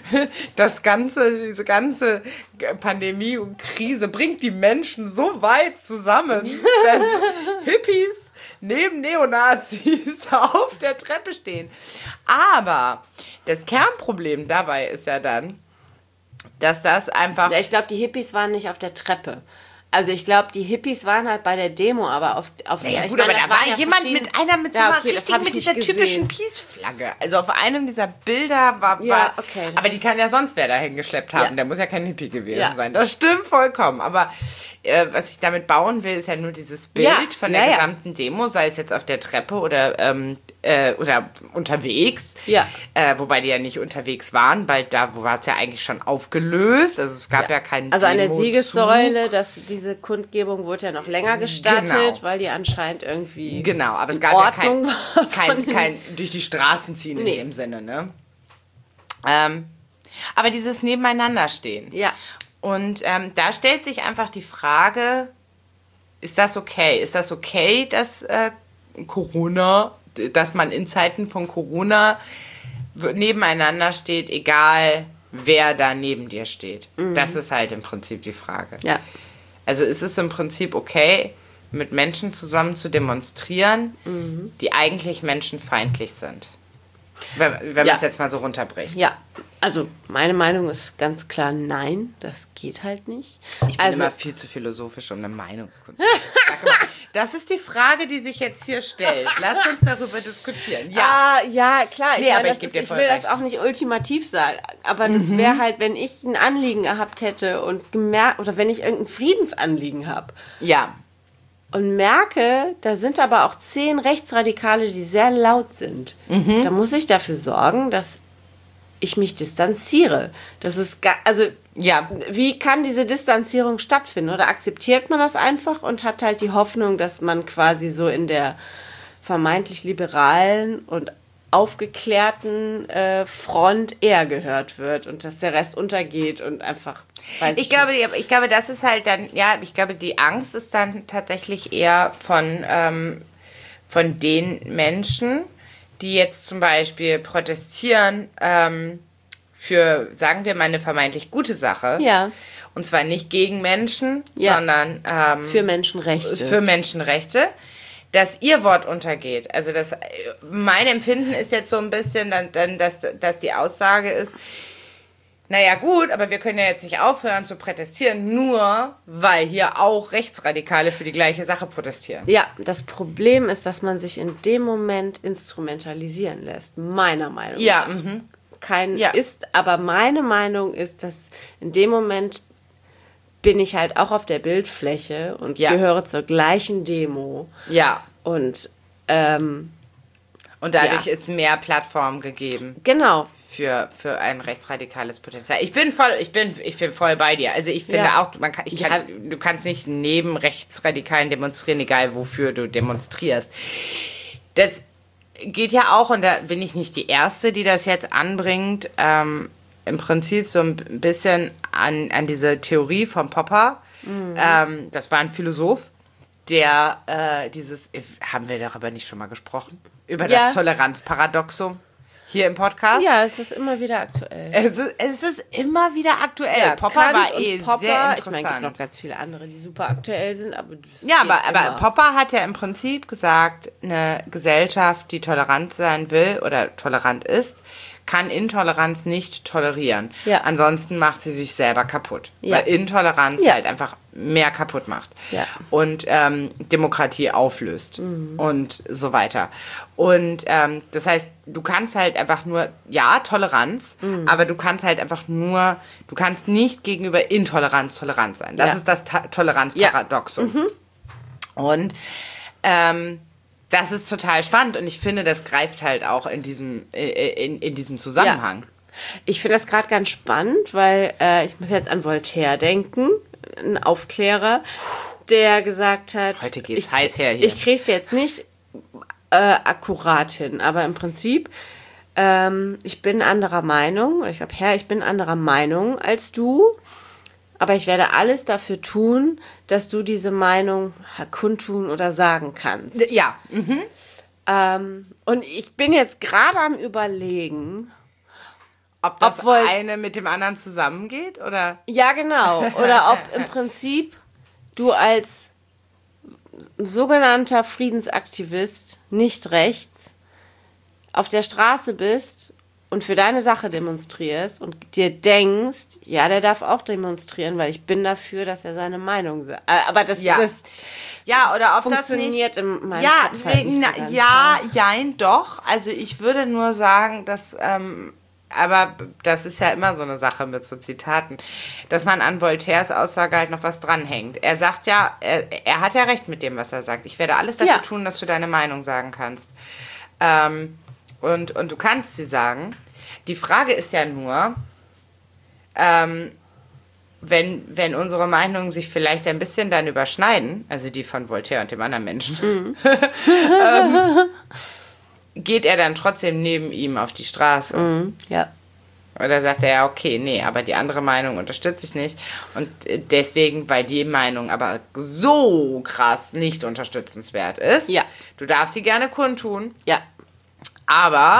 Speaker 1: das ganze, diese ganze Pandemie und Krise bringt die Menschen so weit zusammen, dass Hippies neben Neonazis auf der Treppe stehen. Aber das Kernproblem dabei ist ja dann, dass das einfach...
Speaker 2: Ja, ich glaube, die Hippies waren nicht auf der Treppe. Also ich glaube, die Hippies waren halt bei der Demo, aber auf... auf
Speaker 1: ja,
Speaker 2: ich
Speaker 1: gut,
Speaker 2: meine,
Speaker 1: aber da war ja jemand mit einer, mit so
Speaker 2: ja,
Speaker 1: einer
Speaker 2: okay,
Speaker 1: richtigen, mit dieser typischen Peace-Flagge. Also auf einem dieser Bilder war...
Speaker 2: Ja,
Speaker 1: war
Speaker 2: okay.
Speaker 1: Aber die kann ja sonst wer da hingeschleppt haben.
Speaker 2: Ja.
Speaker 1: Der muss ja kein Hippie gewesen ja. sein. Das stimmt vollkommen. Aber äh, was ich damit bauen will, ist ja nur dieses Bild
Speaker 2: ja.
Speaker 1: von der
Speaker 2: ja,
Speaker 1: gesamten Demo, sei es jetzt auf der Treppe oder... Ähm, äh, oder unterwegs.
Speaker 2: Ja.
Speaker 1: Äh, wobei die ja nicht unterwegs waren, weil da war es ja eigentlich schon aufgelöst. Also es gab ja, ja keinen
Speaker 2: Also eine Siegessäule, dass diese Kundgebung wurde ja noch länger gestattet,
Speaker 1: genau.
Speaker 2: weil die anscheinend irgendwie
Speaker 1: Genau, aber es gab
Speaker 2: Ordnung
Speaker 1: ja kein, kein, kein durch die Straßen ziehen in
Speaker 2: nee.
Speaker 1: dem Sinne, ne? Ähm, aber dieses Nebeneinanderstehen.
Speaker 2: Ja.
Speaker 1: Und ähm, da stellt sich einfach die Frage, ist das okay? Ist das okay, dass äh, Corona, dass man in Zeiten von Corona nebeneinander steht, egal wer da neben dir steht? Mhm. Das ist halt im Prinzip die Frage.
Speaker 2: Ja.
Speaker 1: Also ist es im Prinzip okay, mit Menschen zusammen zu demonstrieren, mhm. die eigentlich menschenfeindlich sind. Wenn, wenn ja. man es jetzt mal so runterbricht.
Speaker 2: Ja, also meine Meinung ist ganz klar nein, das geht halt nicht.
Speaker 1: Ich bin also, immer viel zu philosophisch, um eine Meinung zu mal, das ist die Frage, die sich jetzt hier stellt. Lasst uns darüber diskutieren. Ja,
Speaker 2: ah, ja klar. Ich,
Speaker 1: nee,
Speaker 2: meine,
Speaker 1: aber ich,
Speaker 2: ist,
Speaker 1: dir
Speaker 2: ich will
Speaker 1: recht.
Speaker 2: das auch nicht ultimativ sagen, aber das mhm. wäre halt, wenn ich ein Anliegen gehabt hätte und gemerkt, oder wenn ich irgendein Friedensanliegen habe.
Speaker 1: Ja.
Speaker 2: Und merke, da sind aber auch zehn Rechtsradikale, die sehr laut sind. Mhm. Da muss ich dafür sorgen, dass ich mich distanziere. Das ist, ga- also, ja. Wie kann diese Distanzierung stattfinden? Oder akzeptiert man das einfach und hat halt die Hoffnung, dass man quasi so in der vermeintlich liberalen und aufgeklärten äh, Front eher gehört wird und dass der Rest untergeht und einfach, weiß
Speaker 1: ich, ich glaube, ich glaube, das ist halt dann, ja, ich glaube, die Angst ist dann tatsächlich eher von, ähm, von den Menschen, die jetzt zum Beispiel protestieren ähm, für, sagen wir mal, eine vermeintlich gute Sache.
Speaker 2: Ja.
Speaker 1: Und zwar nicht gegen Menschen,
Speaker 2: ja.
Speaker 1: sondern ähm,
Speaker 2: für Menschenrechte.
Speaker 1: Für Menschenrechte. Dass ihr Wort untergeht. Also das, mein Empfinden ist jetzt so ein bisschen, dann, dann, dass, dass die Aussage ist, naja gut, aber wir können ja jetzt nicht aufhören zu protestieren, nur weil hier auch Rechtsradikale für die gleiche Sache protestieren.
Speaker 2: Ja, das Problem ist, dass man sich in dem Moment instrumentalisieren lässt, meiner Meinung
Speaker 1: ja,
Speaker 2: nach.
Speaker 1: Mhm.
Speaker 2: Kein
Speaker 1: ja.
Speaker 2: ist, aber meine Meinung ist, dass in dem Moment bin ich halt auch auf der Bildfläche und ja. gehöre zur gleichen Demo.
Speaker 1: Ja.
Speaker 2: Und, ähm,
Speaker 1: und dadurch
Speaker 2: ja.
Speaker 1: ist mehr Plattform gegeben.
Speaker 2: Genau.
Speaker 1: Für, für ein rechtsradikales Potenzial. Ich bin voll, ich bin, ich bin voll bei dir. Also ich finde ja. auch, man kann, ich kann, ja. du kannst nicht neben Rechtsradikalen demonstrieren, egal wofür du demonstrierst. Das geht ja auch, und da bin ich nicht die Erste, die das jetzt anbringt, ähm, im Prinzip so ein bisschen an, an diese Theorie von Popper. Mhm. Ähm, das war ein Philosoph, der äh, dieses, haben wir darüber nicht schon mal gesprochen? Über
Speaker 2: ja.
Speaker 1: das Toleranzparadoxum hier im Podcast?
Speaker 2: Ja, es ist immer wieder aktuell.
Speaker 1: Es ist, es ist immer wieder aktuell.
Speaker 2: Ja,
Speaker 1: Popper
Speaker 2: Kant
Speaker 1: war eh
Speaker 2: Popper,
Speaker 1: sehr interessant.
Speaker 2: Ich meine, es gibt noch ganz viele andere, die super aktuell sind, aber das
Speaker 1: Ja, aber,
Speaker 2: immer.
Speaker 1: aber Popper hat ja im Prinzip gesagt, eine Gesellschaft, die tolerant sein will oder tolerant ist, kann Intoleranz nicht tolerieren.
Speaker 2: Ja.
Speaker 1: Ansonsten macht sie sich selber kaputt.
Speaker 2: Ja.
Speaker 1: Weil Intoleranz
Speaker 2: ja.
Speaker 1: halt einfach mehr kaputt macht.
Speaker 2: Ja.
Speaker 1: Und ähm, Demokratie auflöst. Mhm. Und so weiter. Und ähm, das heißt, du kannst halt einfach nur, ja, Toleranz, mhm. aber du kannst halt einfach nur, du kannst nicht gegenüber Intoleranz tolerant sein. Das
Speaker 2: ja.
Speaker 1: ist das Ta- Toleranzparadoxum.
Speaker 2: Ja. Mhm.
Speaker 1: Und ähm, das ist total spannend und ich finde, das greift halt auch in diesem, in, in diesem Zusammenhang.
Speaker 2: Ja. Ich finde das gerade ganz spannend, weil äh, ich muss jetzt an Voltaire denken, ein Aufklärer, der gesagt hat,
Speaker 1: heute geht's
Speaker 2: ich,
Speaker 1: heiß her hier.
Speaker 2: Ich kriege es jetzt nicht äh, akkurat hin, aber im Prinzip, ähm, ich bin anderer Meinung, ich glaube, Herr, ich bin anderer Meinung als du, aber ich werde alles dafür tun, dass du diese Meinung kundtun oder sagen kannst.
Speaker 1: Ja. Mhm.
Speaker 2: Ähm, und ich bin jetzt gerade am Überlegen,
Speaker 1: ob das
Speaker 2: ob wohl,
Speaker 1: eine mit dem anderen zusammengeht, oder?
Speaker 2: Ja, genau. Oder ob im Prinzip du als sogenannter Friedensaktivist, nicht rechts, auf der Straße bist und für deine Sache demonstrierst und dir denkst, ja, der darf auch demonstrieren, weil ich bin dafür, dass er seine Meinung sagt. Aber das,
Speaker 1: ja.
Speaker 2: das
Speaker 1: ja, oder ob
Speaker 2: funktioniert
Speaker 1: das nicht,
Speaker 2: in meinem
Speaker 1: ja,
Speaker 2: Kopf halt nicht
Speaker 1: na,
Speaker 2: so ganz,
Speaker 1: ja, jein, doch. Also ich würde nur sagen, dass, ähm, aber das ist ja immer so eine Sache mit so Zitaten, dass man an Voltaires Aussage halt noch was dranhängt. Er sagt ja, er, er hat ja recht mit dem, was er sagt. Ich werde alles dafür ja. tun, dass du deine Meinung sagen kannst. Ähm, Und, und du kannst sie sagen. Die Frage ist ja nur, ähm, wenn, wenn unsere Meinungen sich vielleicht ein bisschen dann überschneiden, also die von Voltaire und dem anderen Menschen, mhm. ähm, geht er dann trotzdem neben ihm auf die Straße?
Speaker 2: Mhm. Ja.
Speaker 1: Oder sagt er, ja, okay, nee, aber die andere Meinung unterstütze ich nicht. Und deswegen, weil die Meinung aber so krass nicht unterstützenswert ist,
Speaker 2: ja.
Speaker 1: du darfst sie gerne kundtun.
Speaker 2: Ja.
Speaker 1: Aber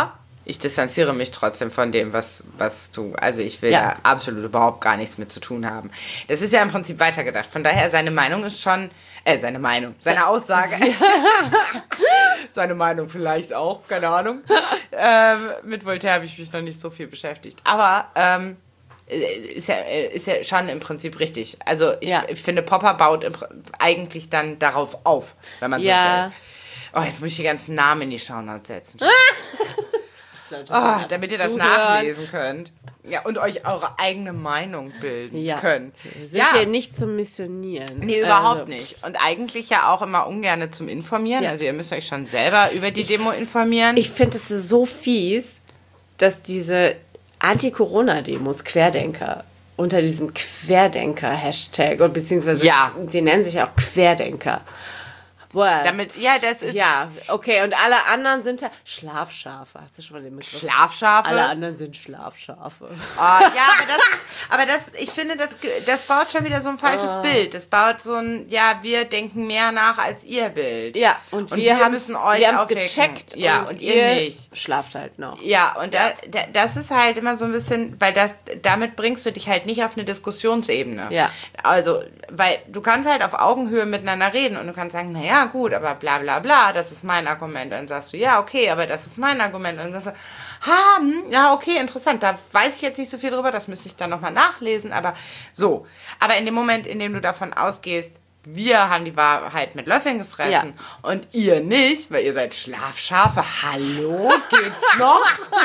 Speaker 1: ich distanziere mich trotzdem von dem, was, was du, also ich will
Speaker 2: Ja.
Speaker 1: da absolut überhaupt gar nichts mit zu tun haben. Das ist ja im Prinzip weitergedacht. Von daher, seine Meinung ist schon, äh, seine Meinung, seine Aussage. Seine Meinung vielleicht auch, keine Ahnung. ähm, mit Voltaire habe ich mich noch nicht so viel beschäftigt. Aber, ähm, ist ja, ist ja schon im Prinzip richtig. Also ich,
Speaker 2: Ja.
Speaker 1: ich finde, Popper baut im, Pr- eigentlich dann darauf auf, wenn man so
Speaker 2: Ja.
Speaker 1: will. Oh, jetzt muss ich die ganzen Namen in die Shownotes setzen. Oh, damit ihr das
Speaker 2: Zuhören.
Speaker 1: nachlesen könnt. Ja, und euch eure eigene Meinung bilden
Speaker 2: Ja.
Speaker 1: könnt.
Speaker 2: Wir sind
Speaker 1: ja.
Speaker 2: hier nicht zum Missionieren.
Speaker 1: Nee, überhaupt
Speaker 2: Also,
Speaker 1: nicht. Und eigentlich ja auch immer ungerne zum Informieren.
Speaker 2: Ja.
Speaker 1: Also ihr müsst euch schon selber über die Demo informieren.
Speaker 2: Ich finde es so fies, dass diese Anti-Corona-Demos, Querdenker, unter diesem Querdenker-Hashtag, oder beziehungsweise
Speaker 1: Ja.
Speaker 2: die nennen sich auch Querdenker. Boah.
Speaker 1: Damit, ja, das ist
Speaker 2: Ja, okay, und alle anderen sind da Schlafschafe. Hast du schon mal den Begriff?
Speaker 1: Schlafschafe.
Speaker 2: Alle anderen sind Schlafschafe.
Speaker 1: Oh, ja, aber das, aber das, ich finde, das, das baut schon wieder so ein falsches
Speaker 2: Oh.
Speaker 1: Bild. Das baut so ein, ja, wir denken mehr nach als ihr Bild.
Speaker 2: Ja, und,
Speaker 1: Und
Speaker 2: wir,
Speaker 1: wir
Speaker 2: haben
Speaker 1: müssen euch
Speaker 2: wir haben's
Speaker 1: aufwecken.
Speaker 2: gecheckt.
Speaker 1: Ja, und ihr nicht.
Speaker 2: Schlaft halt noch.
Speaker 1: Ja, und da, da, das ist halt immer so ein bisschen, weil das, damit bringst du dich halt nicht auf eine Diskussionsebene.
Speaker 2: Ja.
Speaker 1: Also, weil du kannst halt auf Augenhöhe miteinander reden und du kannst sagen, naja, gut, aber bla bla bla, das ist mein Argument. Und dann sagst du, ja, okay, aber das ist mein Argument. Und dann sagst du, ha, hm, ja, okay, interessant, da weiß ich jetzt nicht so viel drüber, das müsste ich dann nochmal nachlesen, aber so. Aber in dem Moment, in dem du davon ausgehst, wir haben die Wahrheit mit Löffeln gefressen und ihr nicht, weil ihr seid Schlafschafe. Hallo, geht's noch?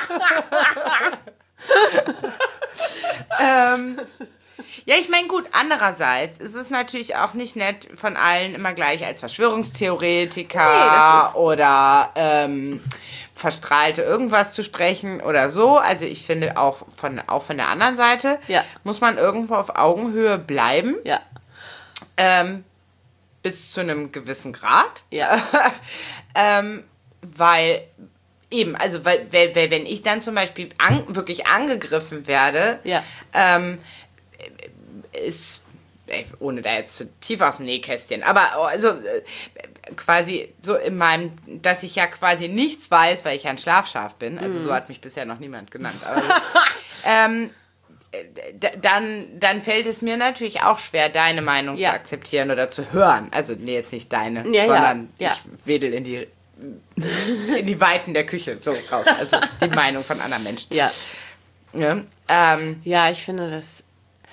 Speaker 1: ähm, ja, ich meine, gut, andererseits ist es natürlich auch nicht nett, von allen immer gleich als Verschwörungstheoretiker
Speaker 2: Nee, das ist-
Speaker 1: oder ähm, verstrahlte irgendwas zu sprechen oder so. Also ich finde auch von, auch von der anderen Seite
Speaker 2: Ja.
Speaker 1: muss man irgendwo auf Augenhöhe bleiben.
Speaker 2: Ja.
Speaker 1: Ähm, bis zu einem gewissen Grad.
Speaker 2: Ja.
Speaker 1: ähm, weil eben, also weil, weil, weil wenn ich dann zum Beispiel an, wirklich angegriffen werde,
Speaker 2: Ja.
Speaker 1: ähm, ist, ey, ohne da jetzt zu tief aus dem Nähkästchen, aber also äh, quasi so in meinem, dass ich ja quasi nichts weiß, weil ich ja ein Schlafschaf bin, also so hat mich bisher noch niemand genannt, aber ähm, d- dann, dann fällt es mir natürlich auch schwer, deine Meinung
Speaker 2: Ja.
Speaker 1: zu akzeptieren oder zu hören. Also nee, jetzt nicht deine,
Speaker 2: Ja, ja,
Speaker 1: sondern
Speaker 2: ja.
Speaker 1: ich wedel in die in die Weiten der Küche so raus. Also die Meinung von anderen Menschen.
Speaker 2: Ja.
Speaker 1: Ja, ähm,
Speaker 2: Ja, ich finde das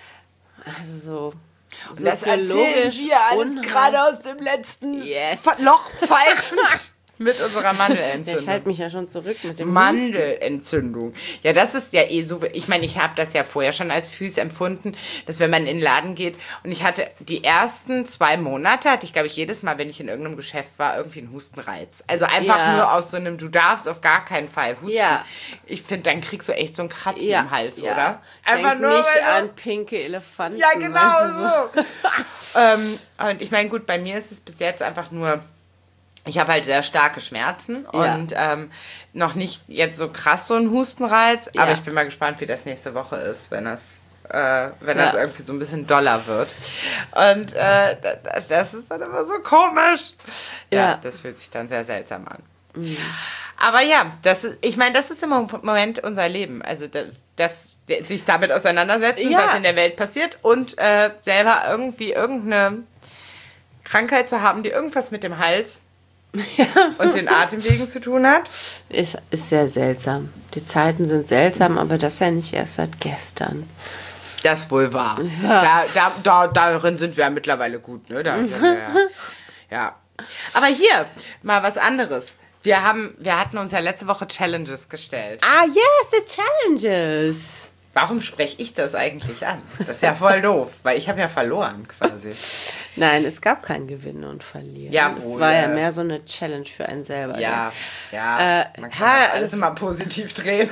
Speaker 2: also so
Speaker 1: das erzählen wir alles
Speaker 2: Unheil-
Speaker 1: gerade aus dem letzten
Speaker 2: Yes.
Speaker 1: Loch pfeifend mit unserer
Speaker 2: Ja,
Speaker 1: Mandelentzündung.
Speaker 2: ich halte mich ja schon zurück mit dem Husten.
Speaker 1: Mandelentzündung. Ja, das ist ja eh so. Ich meine, ich habe das ja vorher schon als Füß empfunden, dass wenn man in den Laden geht und ich hatte die ersten zwei Monate, hatte ich glaube ich jedes Mal, wenn ich in irgendeinem Geschäft war, irgendwie einen Hustenreiz. Also einfach
Speaker 2: Ja.
Speaker 1: nur aus so einem, du darfst auf gar keinen Fall husten.
Speaker 2: Ja.
Speaker 1: Ich finde, dann kriegst du echt so einen Kratzen
Speaker 2: Ja,
Speaker 1: im Hals,
Speaker 2: ja.
Speaker 1: oder? Einfach
Speaker 2: Denk
Speaker 1: nur
Speaker 2: nicht
Speaker 1: weil du-
Speaker 2: an pinke Elefanten.
Speaker 1: Ja, genau
Speaker 2: weißt du,
Speaker 1: so. ähm, und ich meine, gut, bei mir ist es bis jetzt einfach nur, ich habe halt sehr starke Schmerzen
Speaker 2: Ja.
Speaker 1: und ähm, noch nicht jetzt so krass so ein Hustenreiz,
Speaker 2: Ja.
Speaker 1: aber ich bin mal gespannt, wie das nächste Woche ist, wenn das, äh, wenn das
Speaker 2: Ja.
Speaker 1: irgendwie so ein bisschen doller wird. Und äh, das, das ist dann immer so komisch. Ja,
Speaker 2: Ja.
Speaker 1: das fühlt sich dann sehr seltsam an. Aber ja, das ist, ich meine, das ist im Moment unser Leben. Also da- das, sich damit auseinandersetzen,
Speaker 2: Ja.
Speaker 1: was in der Welt passiert und äh, selber irgendwie irgendeine Krankheit zu haben, die irgendwas mit dem Hals und den Atemwegen zu tun hat.
Speaker 2: Ist, ist sehr seltsam. Die Zeiten sind seltsam, aber das ja nicht erst seit gestern.
Speaker 1: Das wohl wahr. Da, da, da, darin sind wir ja mittlerweile gut, ne? Da, da, ja, ja. Aber hier, mal was anderes. Wir, haben, wir hatten uns ja letzte Woche Challenges gestellt.
Speaker 2: Ah, yes, the challenges.
Speaker 1: Warum spreche ich das eigentlich an? Das ist ja voll doof, weil ich habe ja verloren quasi.
Speaker 2: Nein, es gab kein Gewinnen und Verlieren.
Speaker 1: Jawohl,
Speaker 2: Es war ja
Speaker 1: äh,
Speaker 2: mehr so eine Challenge für einen selber.
Speaker 1: Ja, ja.
Speaker 2: Äh,
Speaker 1: man kann
Speaker 2: ha,
Speaker 1: das alles
Speaker 2: das-
Speaker 1: immer positiv drehen.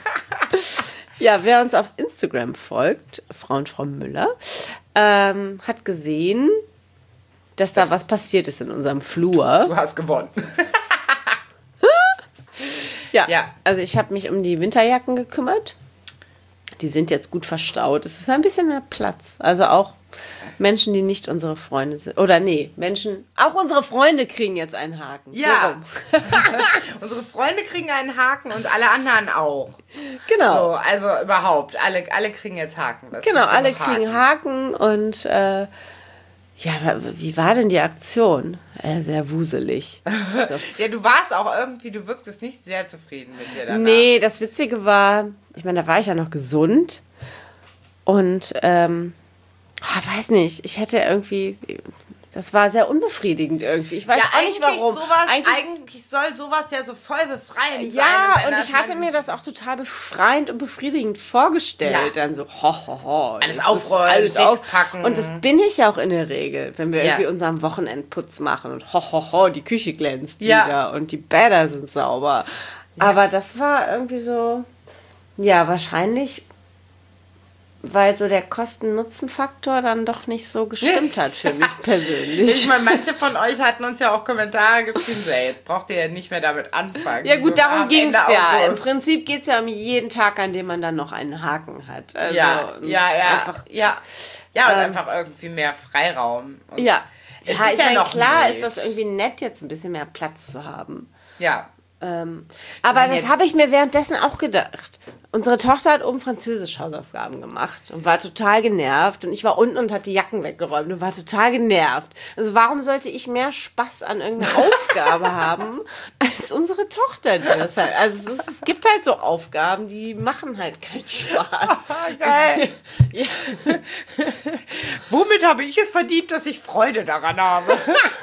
Speaker 2: Ja, wer uns auf Instagram folgt, Frau und Frau Müller, ähm, hat gesehen, dass da
Speaker 1: Das-
Speaker 2: was passiert ist in unserem Flur.
Speaker 1: Du hast gewonnen.
Speaker 2: Ja,
Speaker 1: Ja.
Speaker 2: also ich habe mich um die Winterjacken gekümmert. die sind jetzt gut verstaut. Es ist ein bisschen mehr Platz. Also auch Menschen, die nicht unsere Freunde sind. Oder nee, Menschen, auch unsere Freunde kriegen jetzt einen Haken.
Speaker 1: Ja. Unsere Freunde kriegen einen Haken und alle anderen auch.
Speaker 2: Genau.
Speaker 1: So, also überhaupt, alle, alle kriegen jetzt Haken. Das
Speaker 2: genau, alle
Speaker 1: Haken.
Speaker 2: kriegen Haken und äh, ja, wie war denn die Aktion? Äh, sehr wuselig. So.
Speaker 1: Ja, du warst auch irgendwie, du wirktest nicht sehr zufrieden mit dir danach.
Speaker 2: Nee, das Witzige war, ich meine, da war ich ja noch gesund und ähm, oh, weiß nicht, ich hätte irgendwie, das war sehr unbefriedigend irgendwie. Ich weiß
Speaker 1: ja,
Speaker 2: auch nicht warum.
Speaker 1: Sowas, eigentlich, eigentlich soll sowas ja so voll befreiend sein.
Speaker 2: Ja, und ich hatte mir das auch total befreiend und befriedigend vorgestellt. Ja. Dann so, ho, ho, ho.
Speaker 1: Alles aufräumen,
Speaker 2: alles
Speaker 1: aufpacken.
Speaker 2: Und das bin ich ja auch in der Regel, wenn wir
Speaker 1: ja.
Speaker 2: irgendwie unseren Wochenendputz machen und ho, ho, ho, die Küche glänzt
Speaker 1: ja.
Speaker 2: wieder und die Bäder sind sauber. Ja. Aber das war irgendwie so, ja, wahrscheinlich, weil so der Kosten-Nutzen-Faktor dann doch nicht so gestimmt hat für mich persönlich.
Speaker 1: Ich meine, manche von euch hatten uns ja auch Kommentare geschrieben, so, ey, jetzt braucht ihr ja nicht mehr damit anfangen.
Speaker 2: Ja gut,
Speaker 1: so,
Speaker 2: darum ging es ja.
Speaker 1: August.
Speaker 2: Im Prinzip geht es ja um jeden Tag, an dem man dann noch einen Haken hat. Also
Speaker 1: ja, ja, ja,
Speaker 2: einfach,
Speaker 1: ja. Ja, und
Speaker 2: ähm,
Speaker 1: einfach irgendwie mehr Freiraum. Und
Speaker 2: ja,
Speaker 1: es
Speaker 2: ja,
Speaker 1: ist
Speaker 2: ich
Speaker 1: ja
Speaker 2: meine,
Speaker 1: noch
Speaker 2: klar
Speaker 1: nicht.
Speaker 2: ist das irgendwie nett, jetzt ein bisschen mehr Platz zu haben.
Speaker 1: Ja.
Speaker 2: Ähm, aber
Speaker 1: meine,
Speaker 2: das
Speaker 1: jetzt-
Speaker 2: habe ich mir währenddessen auch gedacht. Unsere Tochter hat oben Französisch Hausaufgaben gemacht und war total genervt. Und ich war unten und habe die Jacken weggeräumt und war total genervt. Also warum sollte ich mehr Spaß an irgendeiner Aufgabe haben, als unsere Tochter, die das halt... Also es, ist, es gibt halt so Aufgaben, die machen halt keinen Spaß.
Speaker 1: Geil.
Speaker 2: Ja.
Speaker 1: Womit habe ich es verdient, dass ich Freude daran habe?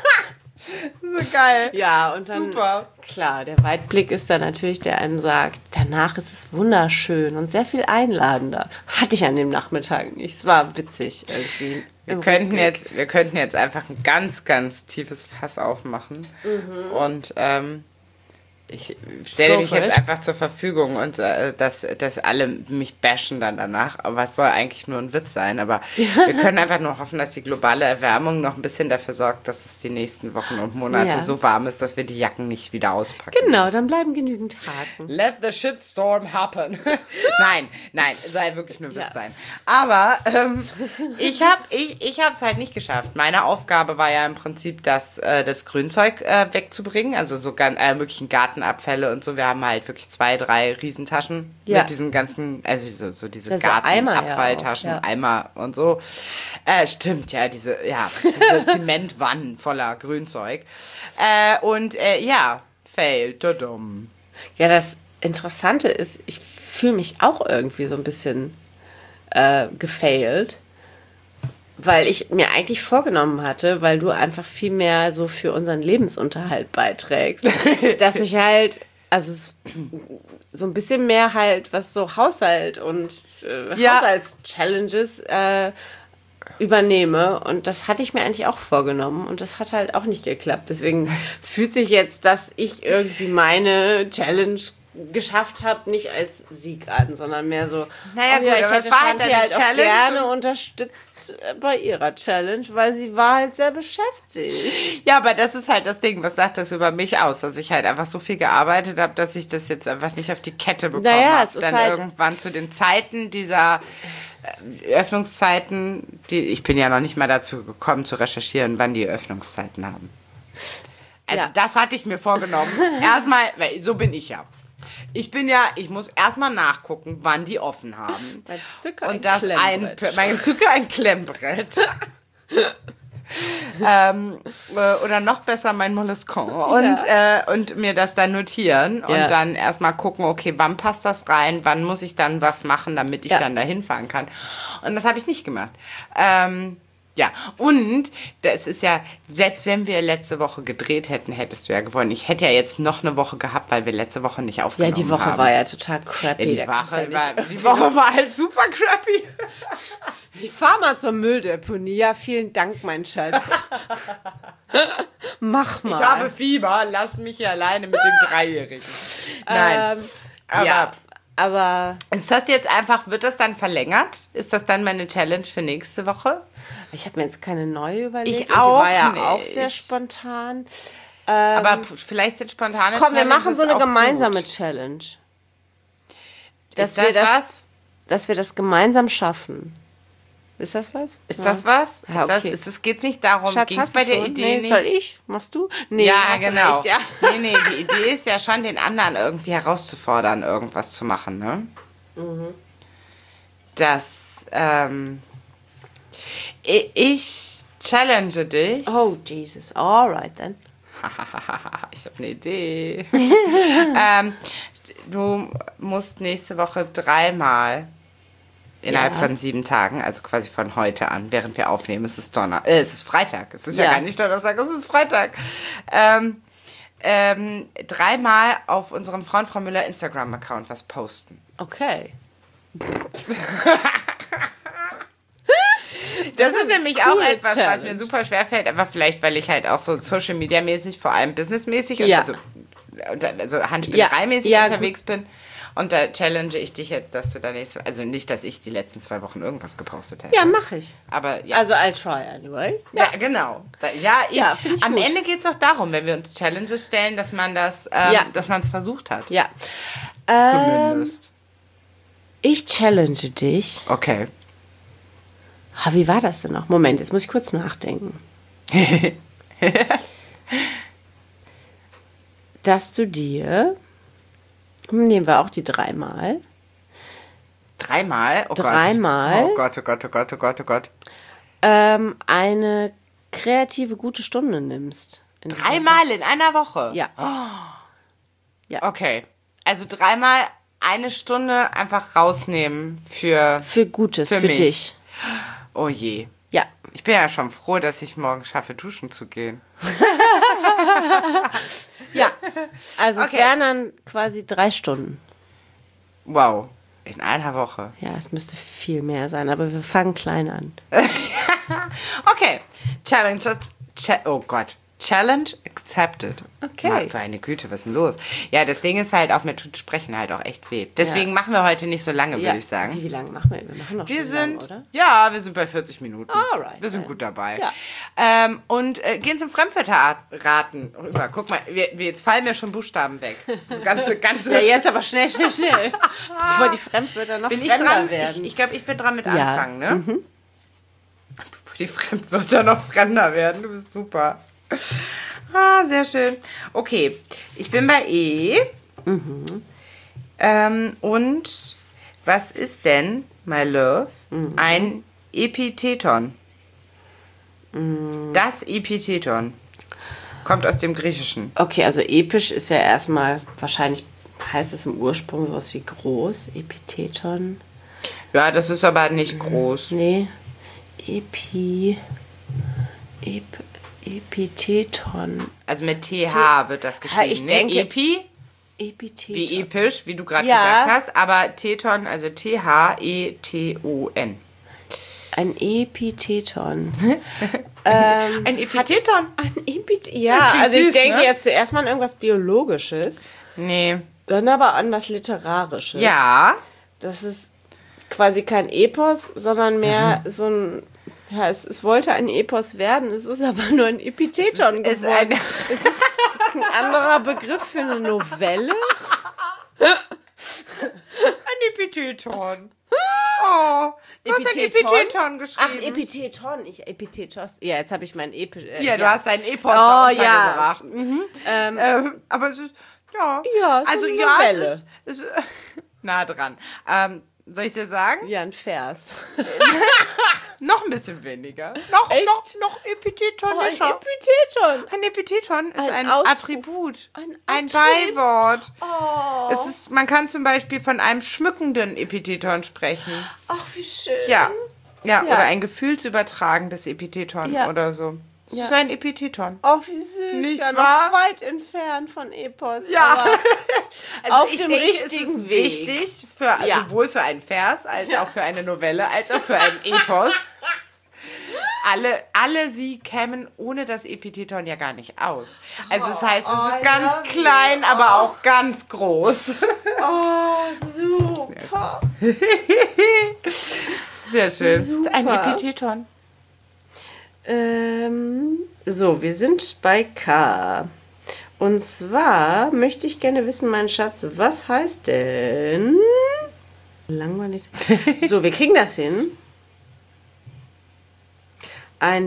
Speaker 1: So geil.
Speaker 2: Ja, und dann,
Speaker 1: Super.
Speaker 2: klar, der Weitblick ist dann natürlich, der einem sagt, danach ist es wunderschön und sehr viel einladender. Hatte ich an dem Nachmittag nicht. Es war witzig irgendwie.
Speaker 1: Wir könnten, jetzt, wir könnten jetzt einfach ein ganz, ganz tiefes Fass aufmachen. Mhm. Und ähm, ich stelle
Speaker 2: Go
Speaker 1: mich
Speaker 2: for
Speaker 1: jetzt
Speaker 2: it.
Speaker 1: einfach zur Verfügung und äh, dass, dass alle mich bashen dann danach. Aber es soll eigentlich nur ein Witz sein. Aber wir können einfach nur hoffen, dass die globale Erwärmung noch ein bisschen dafür sorgt, dass es die nächsten Wochen und Monate
Speaker 2: Ja.
Speaker 1: so warm ist, dass wir die Jacken nicht wieder auspacken
Speaker 2: Genau,
Speaker 1: müssen.
Speaker 2: dann bleiben genügend Haken.
Speaker 1: Let the shitstorm happen. nein, nein, soll wirklich nur Witz
Speaker 2: Ja.
Speaker 1: sein. Aber ähm, ich habe ich, ich es halt nicht geschafft. Meine Aufgabe war ja im Prinzip, das, äh, das Grünzeug äh, wegzubringen, also so ganz, äh, möglichen Gartenabfälle und so. Wir haben halt wirklich zwei, drei Riesentaschen
Speaker 2: Ja.
Speaker 1: mit diesem ganzen, also so, so diese
Speaker 2: Ja, so Eimer ja auch,
Speaker 1: Gartenabfalltaschen,
Speaker 2: ja.
Speaker 1: Eimer und so. Äh, stimmt, ja, diese, ja, diese Zementwannen voller Grünzeug. Äh, und äh, ja, fail, dumm.
Speaker 2: Ja, das Interessante ist, ich fühle mich auch irgendwie so ein bisschen äh, gefailt, weil ich mir eigentlich vorgenommen hatte, weil du einfach viel mehr so für unseren Lebensunterhalt beiträgst, dass ich halt, also es, so ein bisschen mehr halt, was so Haushalt und äh,
Speaker 1: Ja.
Speaker 2: Haushaltschallenges äh, übernehme. Und das hatte ich mir eigentlich auch vorgenommen und das hat halt auch nicht geklappt. Deswegen fühlt sich jetzt, dass ich irgendwie meine Challenge geschafft habe, nicht als Sieg an, sondern mehr so,
Speaker 1: Naja,
Speaker 2: oh
Speaker 1: gut,
Speaker 2: ja, ich
Speaker 1: aber es
Speaker 2: hätte
Speaker 1: war halt
Speaker 2: Shanti
Speaker 1: deine
Speaker 2: halt auch
Speaker 1: Challenge
Speaker 2: gerne
Speaker 1: und-
Speaker 2: unterstützt äh, bei ihrer Challenge, weil sie war halt sehr beschäftigt.
Speaker 1: Ja, aber das ist halt das Ding. Was sagt das über mich aus? Dass ich halt einfach so viel gearbeitet habe, dass ich das jetzt einfach nicht auf die Kette bekommen
Speaker 2: Naja,
Speaker 1: habe.
Speaker 2: es ist
Speaker 1: Dann
Speaker 2: halt-
Speaker 1: irgendwann zu den Zeiten dieser äh, Öffnungszeiten, die ich bin ja noch nicht mal dazu gekommen zu recherchieren, wann die Öffnungszeiten haben. Also
Speaker 2: Ja.
Speaker 1: das hatte ich mir vorgenommen. Erstmal, weil so bin ich ja. Ich bin ja, ich muss erstmal nachgucken, wann die offen haben.
Speaker 2: Mein Zücker ein
Speaker 1: Und das ein,
Speaker 2: Klemmbrett.
Speaker 1: mein Zucker ein Klemmbrett. ähm, äh, oder noch besser mein Molluscon. Und, äh, und mir das dann notieren und
Speaker 2: Ja.
Speaker 1: dann erstmal gucken, okay, wann passt das rein, wann muss ich dann was machen, damit ich
Speaker 2: Ja.
Speaker 1: dann dahin fahren kann. Und das habe ich nicht gemacht. Ähm, ja, und das ist ja, selbst wenn wir letzte Woche gedreht hätten, hättest du ja gewonnen. Ich hätte ja jetzt noch eine Woche gehabt, weil wir letzte Woche nicht
Speaker 2: Ja,
Speaker 1: aufgenommen haben.
Speaker 2: die Woche war ja total crappy.
Speaker 1: Ja, die,
Speaker 2: Da kannst du
Speaker 1: Woche
Speaker 2: ja
Speaker 1: war,
Speaker 2: nicht-
Speaker 1: die Woche war halt super crappy.
Speaker 2: Ich fahr mal zur Mülldeponie. Ja, vielen Dank, mein Schatz. Mach mal.
Speaker 1: Ich habe Fieber, lass mich hier alleine mit dem Dreijährigen. Nein.
Speaker 2: Ähm,
Speaker 1: aber
Speaker 2: ja, aber
Speaker 1: ist das jetzt einfach, wird das dann verlängert? Ist das dann meine Challenge für nächste Woche?
Speaker 2: ich habe mir jetzt keine neue überlegt.
Speaker 1: Ich
Speaker 2: und
Speaker 1: auch
Speaker 2: Die war ja
Speaker 1: nicht.
Speaker 2: auch sehr spontan.
Speaker 1: Aber p- vielleicht sind spontane
Speaker 2: Komm, wir
Speaker 1: Challenges
Speaker 2: machen so eine
Speaker 1: auch
Speaker 2: gemeinsame
Speaker 1: gut.
Speaker 2: Challenge.
Speaker 1: Ist
Speaker 2: wir
Speaker 1: das was?
Speaker 2: dass wir das gemeinsam schaffen. Ist das was?
Speaker 1: Ist ja. das was?
Speaker 2: Ja,
Speaker 1: ist das,
Speaker 2: okay.
Speaker 1: ist es geht nicht darum,
Speaker 2: ging es bei der
Speaker 1: schon?
Speaker 2: Idee
Speaker 1: nee,
Speaker 2: nicht? Soll ich? Machst du? Nee,
Speaker 1: ja, genau.
Speaker 2: Recht, ja.
Speaker 1: Nee, nee, die Idee ist ja schon, den anderen irgendwie herauszufordern, irgendwas zu machen, ne? Mhm. Das, ähm, ich, ich challenge dich.
Speaker 2: Oh, Jesus. Alright, then.
Speaker 1: Ich habe eine Idee. ähm, du musst nächste Woche dreimal innerhalb ja. von sieben Tagen, also quasi von heute an, während wir aufnehmen, es ist Donner, äh, es ist Freitag, es ist ja, ja gar nicht Donnerstag, es ist Freitag, ähm, ähm, dreimal auf unserem Frauen Frau Müller Instagram-Account was posten.
Speaker 2: Okay.
Speaker 1: Das ist nämlich cool, auch etwas, Challenge. Was mir super schwer fällt, aber vielleicht, weil ich halt auch so Social-Media-mäßig, vor allem businessmäßig, ja. also, also Handspielerei-mäßig ja. ja, unterwegs gut. bin. Und da challenge ich dich jetzt, dass du da nächste, also nicht, dass ich die letzten zwei Wochen irgendwas gepostet hätte.
Speaker 2: Ja, mache ich.
Speaker 1: Aber ja.
Speaker 2: Also I'll try anyway.
Speaker 1: Ja, ja genau. Da, ja,
Speaker 2: ja finde ich
Speaker 1: Am
Speaker 2: gut.
Speaker 1: Ende geht es doch darum, wenn wir uns Challenges stellen, dass man das, ähm, ja. dass man es versucht hat.
Speaker 2: Ja.
Speaker 1: Zumindest.
Speaker 2: Ähm, ich challenge dich.
Speaker 1: Okay.
Speaker 2: Ha, wie war das denn noch? Moment, jetzt muss ich kurz nachdenken. Dass du dir, nehmen wir auch die dreimal.
Speaker 1: Dreimal? Oh
Speaker 2: dreimal.
Speaker 1: Gott. Oh Gott, oh Gott, oh Gott, oh Gott, oh Gott.
Speaker 2: Ähm, eine kreative gute Stunde nimmst.
Speaker 1: Dreimal in einer Woche?
Speaker 2: Ja.
Speaker 1: Oh.
Speaker 2: Ja.
Speaker 1: Okay. Also dreimal eine Stunde einfach rausnehmen für...
Speaker 2: Für Gutes, für,
Speaker 1: für
Speaker 2: mich. dich.
Speaker 1: Oh je.
Speaker 2: Ja.
Speaker 1: Ich bin ja schon froh, dass ich morgen schaffe, duschen zu gehen.
Speaker 2: Ja. Also
Speaker 1: okay.
Speaker 2: Es wären dann quasi drei Stunden.
Speaker 1: Wow. In einer Woche.
Speaker 2: Ja, es müsste viel mehr sein, aber wir fangen klein an.
Speaker 1: Okay. Challenge. Cha- oh Gott. Challenge accepted.
Speaker 2: Okay.
Speaker 1: Mann, meine Güte, was ist denn los? Ja, das Ding ist halt auch, mir tut Sprechen halt auch echt weh. Deswegen ja. machen wir heute nicht so lange,
Speaker 2: ja.
Speaker 1: würde ich sagen.
Speaker 2: Wie, wie lange machen wir? Wir machen noch
Speaker 1: wir
Speaker 2: schon
Speaker 1: sind,
Speaker 2: lang, oder?
Speaker 1: Ja, wir sind bei vierzig Minuten.
Speaker 2: Alright.
Speaker 1: Wir sind yeah. gut dabei.
Speaker 2: Ja.
Speaker 1: Ähm, und äh, gehen zum Fremdwörterraten rüber. Guck mal, wir, wir, jetzt fallen mir schon Buchstaben weg. Das ganze, ganze
Speaker 2: ja, jetzt aber schnell, schnell, schnell. Bevor die Fremdwörter noch
Speaker 1: bin
Speaker 2: fremder
Speaker 1: ich dran?
Speaker 2: werden.
Speaker 1: Ich, ich glaube, ich bin dran mit
Speaker 2: ja.
Speaker 1: Anfangen, ne?
Speaker 2: Mhm.
Speaker 1: Bevor die Fremdwörter noch fremder werden. Du bist super. Ah, sehr schön. Okay, ich bin bei E.
Speaker 2: Mhm.
Speaker 1: Ähm, und was ist denn, my love, mhm. ein Epitheton? Mhm. Das Epitheton kommt aus dem Griechischen.
Speaker 2: Okay, also episch ist ja erstmal, wahrscheinlich heißt es im Ursprung sowas wie groß, Epitheton.
Speaker 1: Ja, das ist aber nicht groß.
Speaker 2: Nee, Epi, Ep, Epitheton.
Speaker 1: Also mit T H wird das geschrieben.
Speaker 2: Ich denke,
Speaker 1: ne? Epi,
Speaker 2: Epitheton.
Speaker 1: wie episch, wie du gerade
Speaker 2: ja.
Speaker 1: gesagt hast, aber Theton, also T H E T O N.
Speaker 2: Ein Epitheton.
Speaker 1: ähm, ein Epitheton?
Speaker 2: Ein Epitheton. Ja, also ich süß, denke ne? jetzt zuerst mal an irgendwas Biologisches.
Speaker 1: Nee.
Speaker 2: Dann aber an was Literarisches.
Speaker 1: Ja.
Speaker 2: Das ist quasi kein Epos, sondern mehr mhm. so ein... Ja, es, es wollte ein Epos werden, es ist aber nur ein Epitheton
Speaker 1: es ist,
Speaker 2: geworden.
Speaker 1: Ist
Speaker 2: ein es ist ein anderer Begriff für eine Novelle.
Speaker 1: Ein Epitheton. Oh, du Epitheton? hast ein Epitheton geschrieben.
Speaker 2: Ach, Epitheton, ich Epithetos. Ja, jetzt habe ich mein Epi... Äh,
Speaker 1: ja,
Speaker 2: ja,
Speaker 1: du hast ein Epos
Speaker 2: oh,
Speaker 1: da
Speaker 2: ja.
Speaker 1: untergebracht.
Speaker 2: Mhm. Ähm,
Speaker 1: ähm, aber es ist, ja.
Speaker 2: Ja, es
Speaker 1: also,
Speaker 2: ist eine
Speaker 1: ja,
Speaker 2: Novelle.
Speaker 1: Es ist, es ist nah dran. Ähm, soll ich dir sagen?
Speaker 2: Ja, ein Vers.
Speaker 1: Noch ein bisschen weniger. Noch,
Speaker 2: Echt?
Speaker 1: noch, noch Epitheton.
Speaker 2: Oh, ein Epitheton.
Speaker 1: Ein Epitheton ist ein,
Speaker 2: ein
Speaker 1: Attribut.
Speaker 2: Ein,
Speaker 1: ein Beiwort.
Speaker 2: Oh.
Speaker 1: Es ist, man kann zum Beispiel von einem schmückenden Epitheton sprechen.
Speaker 2: Ach, wie schön.
Speaker 1: Ja. Ja,
Speaker 2: ja.
Speaker 1: Oder ein gefühlsübertragendes Epitheton ja. oder so. Es ja. ist ein Epitheton.
Speaker 2: Ach, wie süß.
Speaker 1: Nicht
Speaker 2: ja,
Speaker 1: wahr?
Speaker 2: Noch weit entfernt von Epos.
Speaker 1: Ja. Also
Speaker 2: auf
Speaker 1: ich
Speaker 2: dem
Speaker 1: denke,
Speaker 2: richtigen
Speaker 1: es ist
Speaker 2: Weg.
Speaker 1: Wichtig, für, also
Speaker 2: ja.
Speaker 1: sowohl für einen Vers, als ja. auch für eine Novelle, als auch für ein Epos. Alle, alle sie kämen ohne das Epitheton ja gar nicht aus. Also das heißt, es ist
Speaker 2: oh,
Speaker 1: ganz klein, you. aber auch ganz groß.
Speaker 2: Oh, super.
Speaker 1: Sehr schön.
Speaker 2: Super.
Speaker 1: Ein Epitheton.
Speaker 2: Ähm, so, wir sind bei K. Und zwar möchte ich gerne wissen, mein Schatz, was heißt denn Langweilig. So, wir kriegen das hin. Ein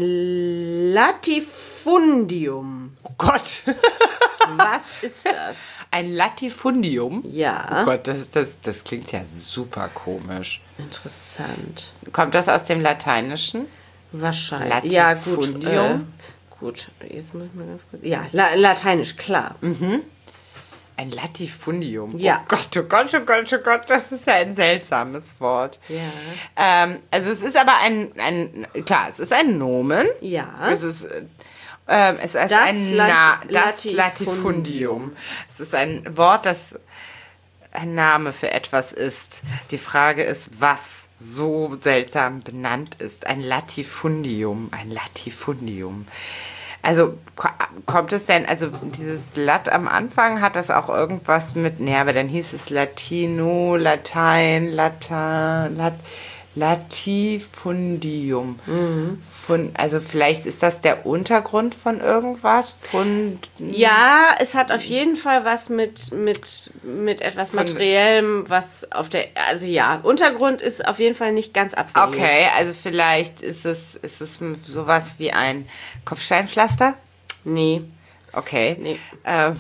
Speaker 2: Latifundium.
Speaker 1: Oh Gott.
Speaker 2: Was ist das?
Speaker 1: Ein Latifundium?
Speaker 2: Ja.
Speaker 1: Oh Gott, das, das, das klingt ja super komisch.
Speaker 2: Interessant.
Speaker 1: Kommt das aus dem Lateinischen?
Speaker 2: Wahrscheinlich. Ja, gut.
Speaker 1: Latifundium?
Speaker 2: Äh, gut, jetzt muss ich mal ganz kurz. Ja, La- Lateinisch, klar.
Speaker 1: Mhm. Ein Latifundium.
Speaker 2: Ja.
Speaker 1: Oh Gott, oh Gott, oh Gott, oh Gott, das ist ja ein seltsames Wort.
Speaker 2: Ja.
Speaker 1: Ähm, also es ist aber ein, ein, klar, es ist ein Nomen.
Speaker 2: Ja.
Speaker 1: Es ist, ähm, es ist
Speaker 2: Das
Speaker 1: ein
Speaker 2: Lat-
Speaker 1: Na, das
Speaker 2: Latifundium.
Speaker 1: Latifundium. Es ist ein Wort, das ein Name für etwas ist. Die Frage ist, was so seltsam benannt ist. Ein Latifundium, ein Latifundium. Also ko- kommt es denn, also dieses Lat am Anfang, hat das auch irgendwas mit, ne, aber dann hieß es Latino, Latein, Latin, Lat, Latifundium. Mhm. Fun, also vielleicht ist das der Untergrund von irgendwas? Fund,
Speaker 2: Ja, es hat auf jeden Fall was mit, mit, mit etwas
Speaker 1: Von-
Speaker 2: Materiellem, was auf der, also ja, Untergrund ist auf jeden Fall nicht ganz abwegig.
Speaker 1: Okay, also vielleicht ist es, ist es sowas wie ein Kopfsteinpflaster?
Speaker 2: Nee.
Speaker 1: Okay.
Speaker 2: Nee.
Speaker 1: Ähm.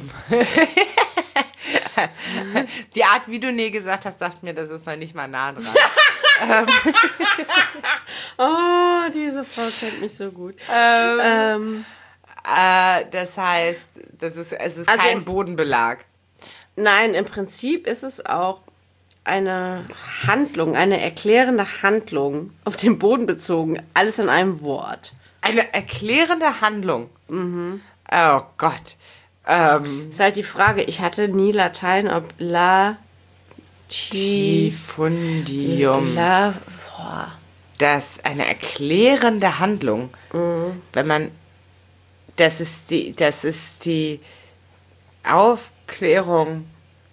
Speaker 1: Die Art, wie du nee gesagt hast, sagt mir, das ist noch nicht mal nah dran.
Speaker 2: Oh, diese Frau kennt mich so gut.
Speaker 1: ähm,
Speaker 2: Ähm,
Speaker 1: äh, das heißt, das ist, es ist
Speaker 2: Also
Speaker 1: kein
Speaker 2: im-
Speaker 1: Bodenbelag.
Speaker 2: nein, im Prinzip ist es auch eine Handlung, eine erklärende Handlung, auf den Boden bezogen, alles in einem Wort.
Speaker 1: Eine erklärende Handlung. Mhm. Oh Gott. Ähm,
Speaker 2: Ist halt die Frage, ich hatte nie Latein, ob la, ti,
Speaker 1: Tifundium.
Speaker 2: la, boah.
Speaker 1: Das eine erklärende Handlung.
Speaker 2: Mhm.
Speaker 1: Wenn man, das ist die, das ist die Aufklärung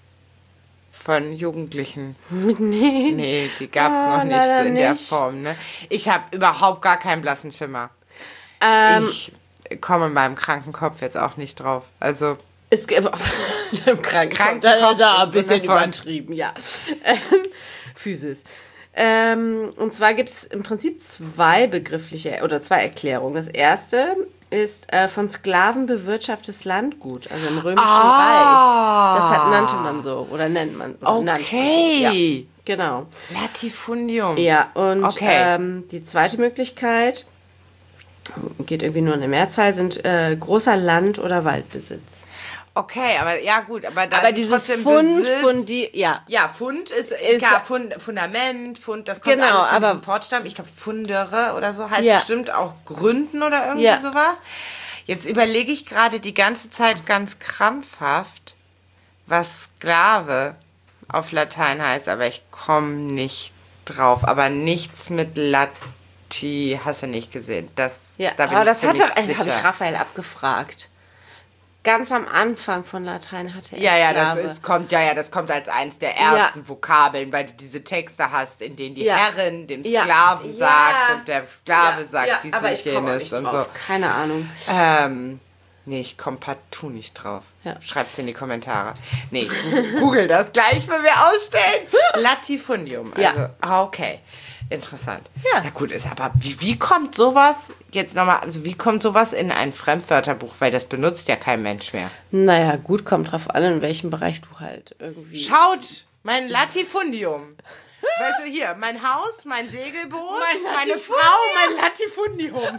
Speaker 1: von Jugendlichen.
Speaker 2: Nee.
Speaker 1: Nee, die gab es
Speaker 2: Ah,
Speaker 1: noch nicht
Speaker 2: leider
Speaker 1: so in der
Speaker 2: nicht.
Speaker 1: Form. Ne? Ich habe überhaupt gar keinen blassen Schimmer.
Speaker 2: Ähm,
Speaker 1: Ich komme in meinem kranken Kopf jetzt auch nicht drauf. Also,
Speaker 2: Es gibt auf dem Krankenkopf,
Speaker 1: Krankenkopf
Speaker 2: das ist ja ein
Speaker 1: im
Speaker 2: bisschen
Speaker 1: Sinne von-
Speaker 2: übertrieben, ja. Ähm, Physis. Ähm, und zwar gibt es im Prinzip zwei begriffliche oder zwei Erklärungen. Das erste ist äh, von Sklaven bewirtschaftetes Landgut, also im Römischen
Speaker 1: Ah.
Speaker 2: Reich. Das hat, nannte man so oder nennt man. Nannte man so.
Speaker 1: okay.
Speaker 2: Ja, genau.
Speaker 1: Latifundium.
Speaker 2: Ja, und
Speaker 1: Okay.
Speaker 2: ähm, die zweite Möglichkeit, geht irgendwie nur in der Mehrzahl, sind äh, großer Land- oder Waldbesitz.
Speaker 1: Okay, aber ja gut, aber dann
Speaker 2: Aber dieses
Speaker 1: trotzdem
Speaker 2: Fund,
Speaker 1: Besitz,
Speaker 2: Fundi, ja.
Speaker 1: ja, Fund ist,
Speaker 2: Ist-
Speaker 1: klar, Fund, Fundament, Fund, das kommt
Speaker 2: Genau,
Speaker 1: alles von
Speaker 2: aber-
Speaker 1: diesem Fortstamm. Ich glaube, Fundere oder so heißt
Speaker 2: Ja.
Speaker 1: bestimmt auch Gründen oder irgendwie
Speaker 2: Ja.
Speaker 1: sowas. Jetzt überlege ich gerade die ganze Zeit ganz krampfhaft, was Sklave auf Latein heißt, aber ich komme nicht drauf. Aber nichts mit Lati hast du nicht gesehen. Das,
Speaker 2: Ja,
Speaker 1: da bin
Speaker 2: aber
Speaker 1: ich
Speaker 2: das hat
Speaker 1: ziemlich
Speaker 2: doch, äh, habe ich
Speaker 1: sicher.
Speaker 2: Raphael abgefragt. Ganz am Anfang von Latein hatte er
Speaker 1: Ja, ja, das
Speaker 2: Sklave.
Speaker 1: ist, kommt, ja, ja, das kommt als eins der ersten Vokabeln, weil du diese Texte hast, in denen die
Speaker 2: Ja.
Speaker 1: Herrin dem
Speaker 2: Ja.
Speaker 1: Sklaven
Speaker 2: Ja.
Speaker 1: sagt und der Sklave
Speaker 2: Ja,
Speaker 1: sagt
Speaker 2: ja,
Speaker 1: dies
Speaker 2: aber
Speaker 1: und
Speaker 2: ich komme auch
Speaker 1: jenes
Speaker 2: nicht
Speaker 1: und so.
Speaker 2: drauf. Keine Ahnung.
Speaker 1: Ähm, nee, ich komme partout nicht drauf.
Speaker 2: Ja.
Speaker 1: Schreibt's in die Kommentare. Nee, ich google das gleich, wenn wir ausstellen. Latifundium. Also,
Speaker 2: Ja.
Speaker 1: ah, okay. Interessant.
Speaker 2: Ja.
Speaker 1: Ja gut, ist aber, wie, wie kommt sowas, jetzt nochmal, also wie kommt sowas in ein Fremdwörterbuch? Weil das benutzt ja kein Mensch mehr.
Speaker 2: Naja, gut, kommt drauf an, in welchem Bereich du halt irgendwie...
Speaker 1: Schaut, mein Latifundium. Weißt du, hier, mein Haus, mein Segelboot,
Speaker 2: Mein
Speaker 1: meine
Speaker 2: Latifundium.
Speaker 1: Frau, mein Latifundium.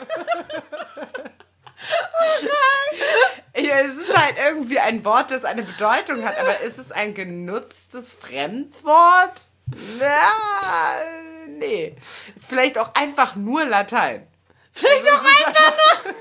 Speaker 1: Ja, es ist halt irgendwie ein Wort, das eine Bedeutung hat, aber ist es ein genutztes Fremdwort? Ja, nee. Vielleicht auch einfach nur Latein.
Speaker 2: Vielleicht auch einfach nur...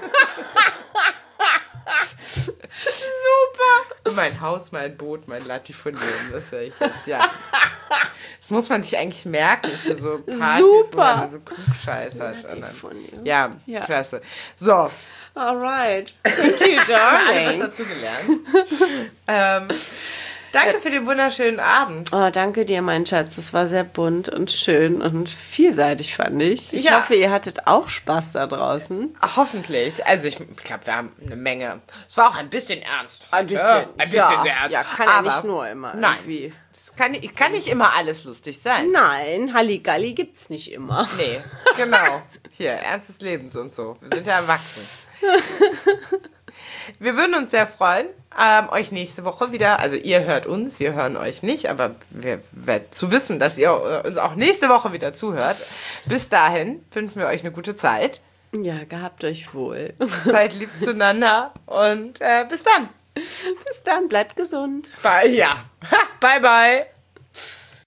Speaker 1: Super. Mein Haus, mein Boot, mein Latifundium, das höre ich jetzt, ja. Das muss man sich eigentlich merken für so Partys,
Speaker 2: Super.
Speaker 1: wo man so Klugscheißert. Und dann,
Speaker 2: Latifundium.
Speaker 1: ja,
Speaker 2: Ja.
Speaker 1: klasse. So,
Speaker 2: Alright. Thank you,
Speaker 1: alle was
Speaker 2: darling.
Speaker 1: dazu gelernt. ähm, Danke für den wunderschönen Abend.
Speaker 2: Oh, danke dir, mein Schatz. Es war sehr bunt und schön und vielseitig, fand ich. Ich
Speaker 1: ja.
Speaker 2: hoffe, ihr hattet auch Spaß da draußen.
Speaker 1: Hoffentlich. Also ich glaube, wir haben eine Menge. Es war auch ein bisschen ernst.
Speaker 2: Ein bisschen.
Speaker 1: Ein bisschen
Speaker 2: ja,
Speaker 1: sehr ernst.
Speaker 2: Ja, kann
Speaker 1: aber
Speaker 2: ja nicht nur immer
Speaker 1: nein,
Speaker 2: irgendwie.
Speaker 1: Es kann, kann nicht immer alles lustig sein.
Speaker 2: Nein, Halligalli gibt's nicht immer.
Speaker 1: Nee, genau. Hier, Ernst des Lebens und so. Wir sind ja erwachsen. Wir würden uns sehr freuen, ähm, euch nächste Woche wieder, also ihr hört uns, wir hören euch nicht, aber wir werden zu wissen, dass ihr uns auch nächste Woche wieder zuhört. Bis dahin wünschen wir euch eine gute Zeit.
Speaker 2: Ja, gehabt euch wohl.
Speaker 1: Seid lieb zueinander und äh, bis dann.
Speaker 2: Bis dann, bleibt gesund.
Speaker 1: Bye, ja. Bye, bye.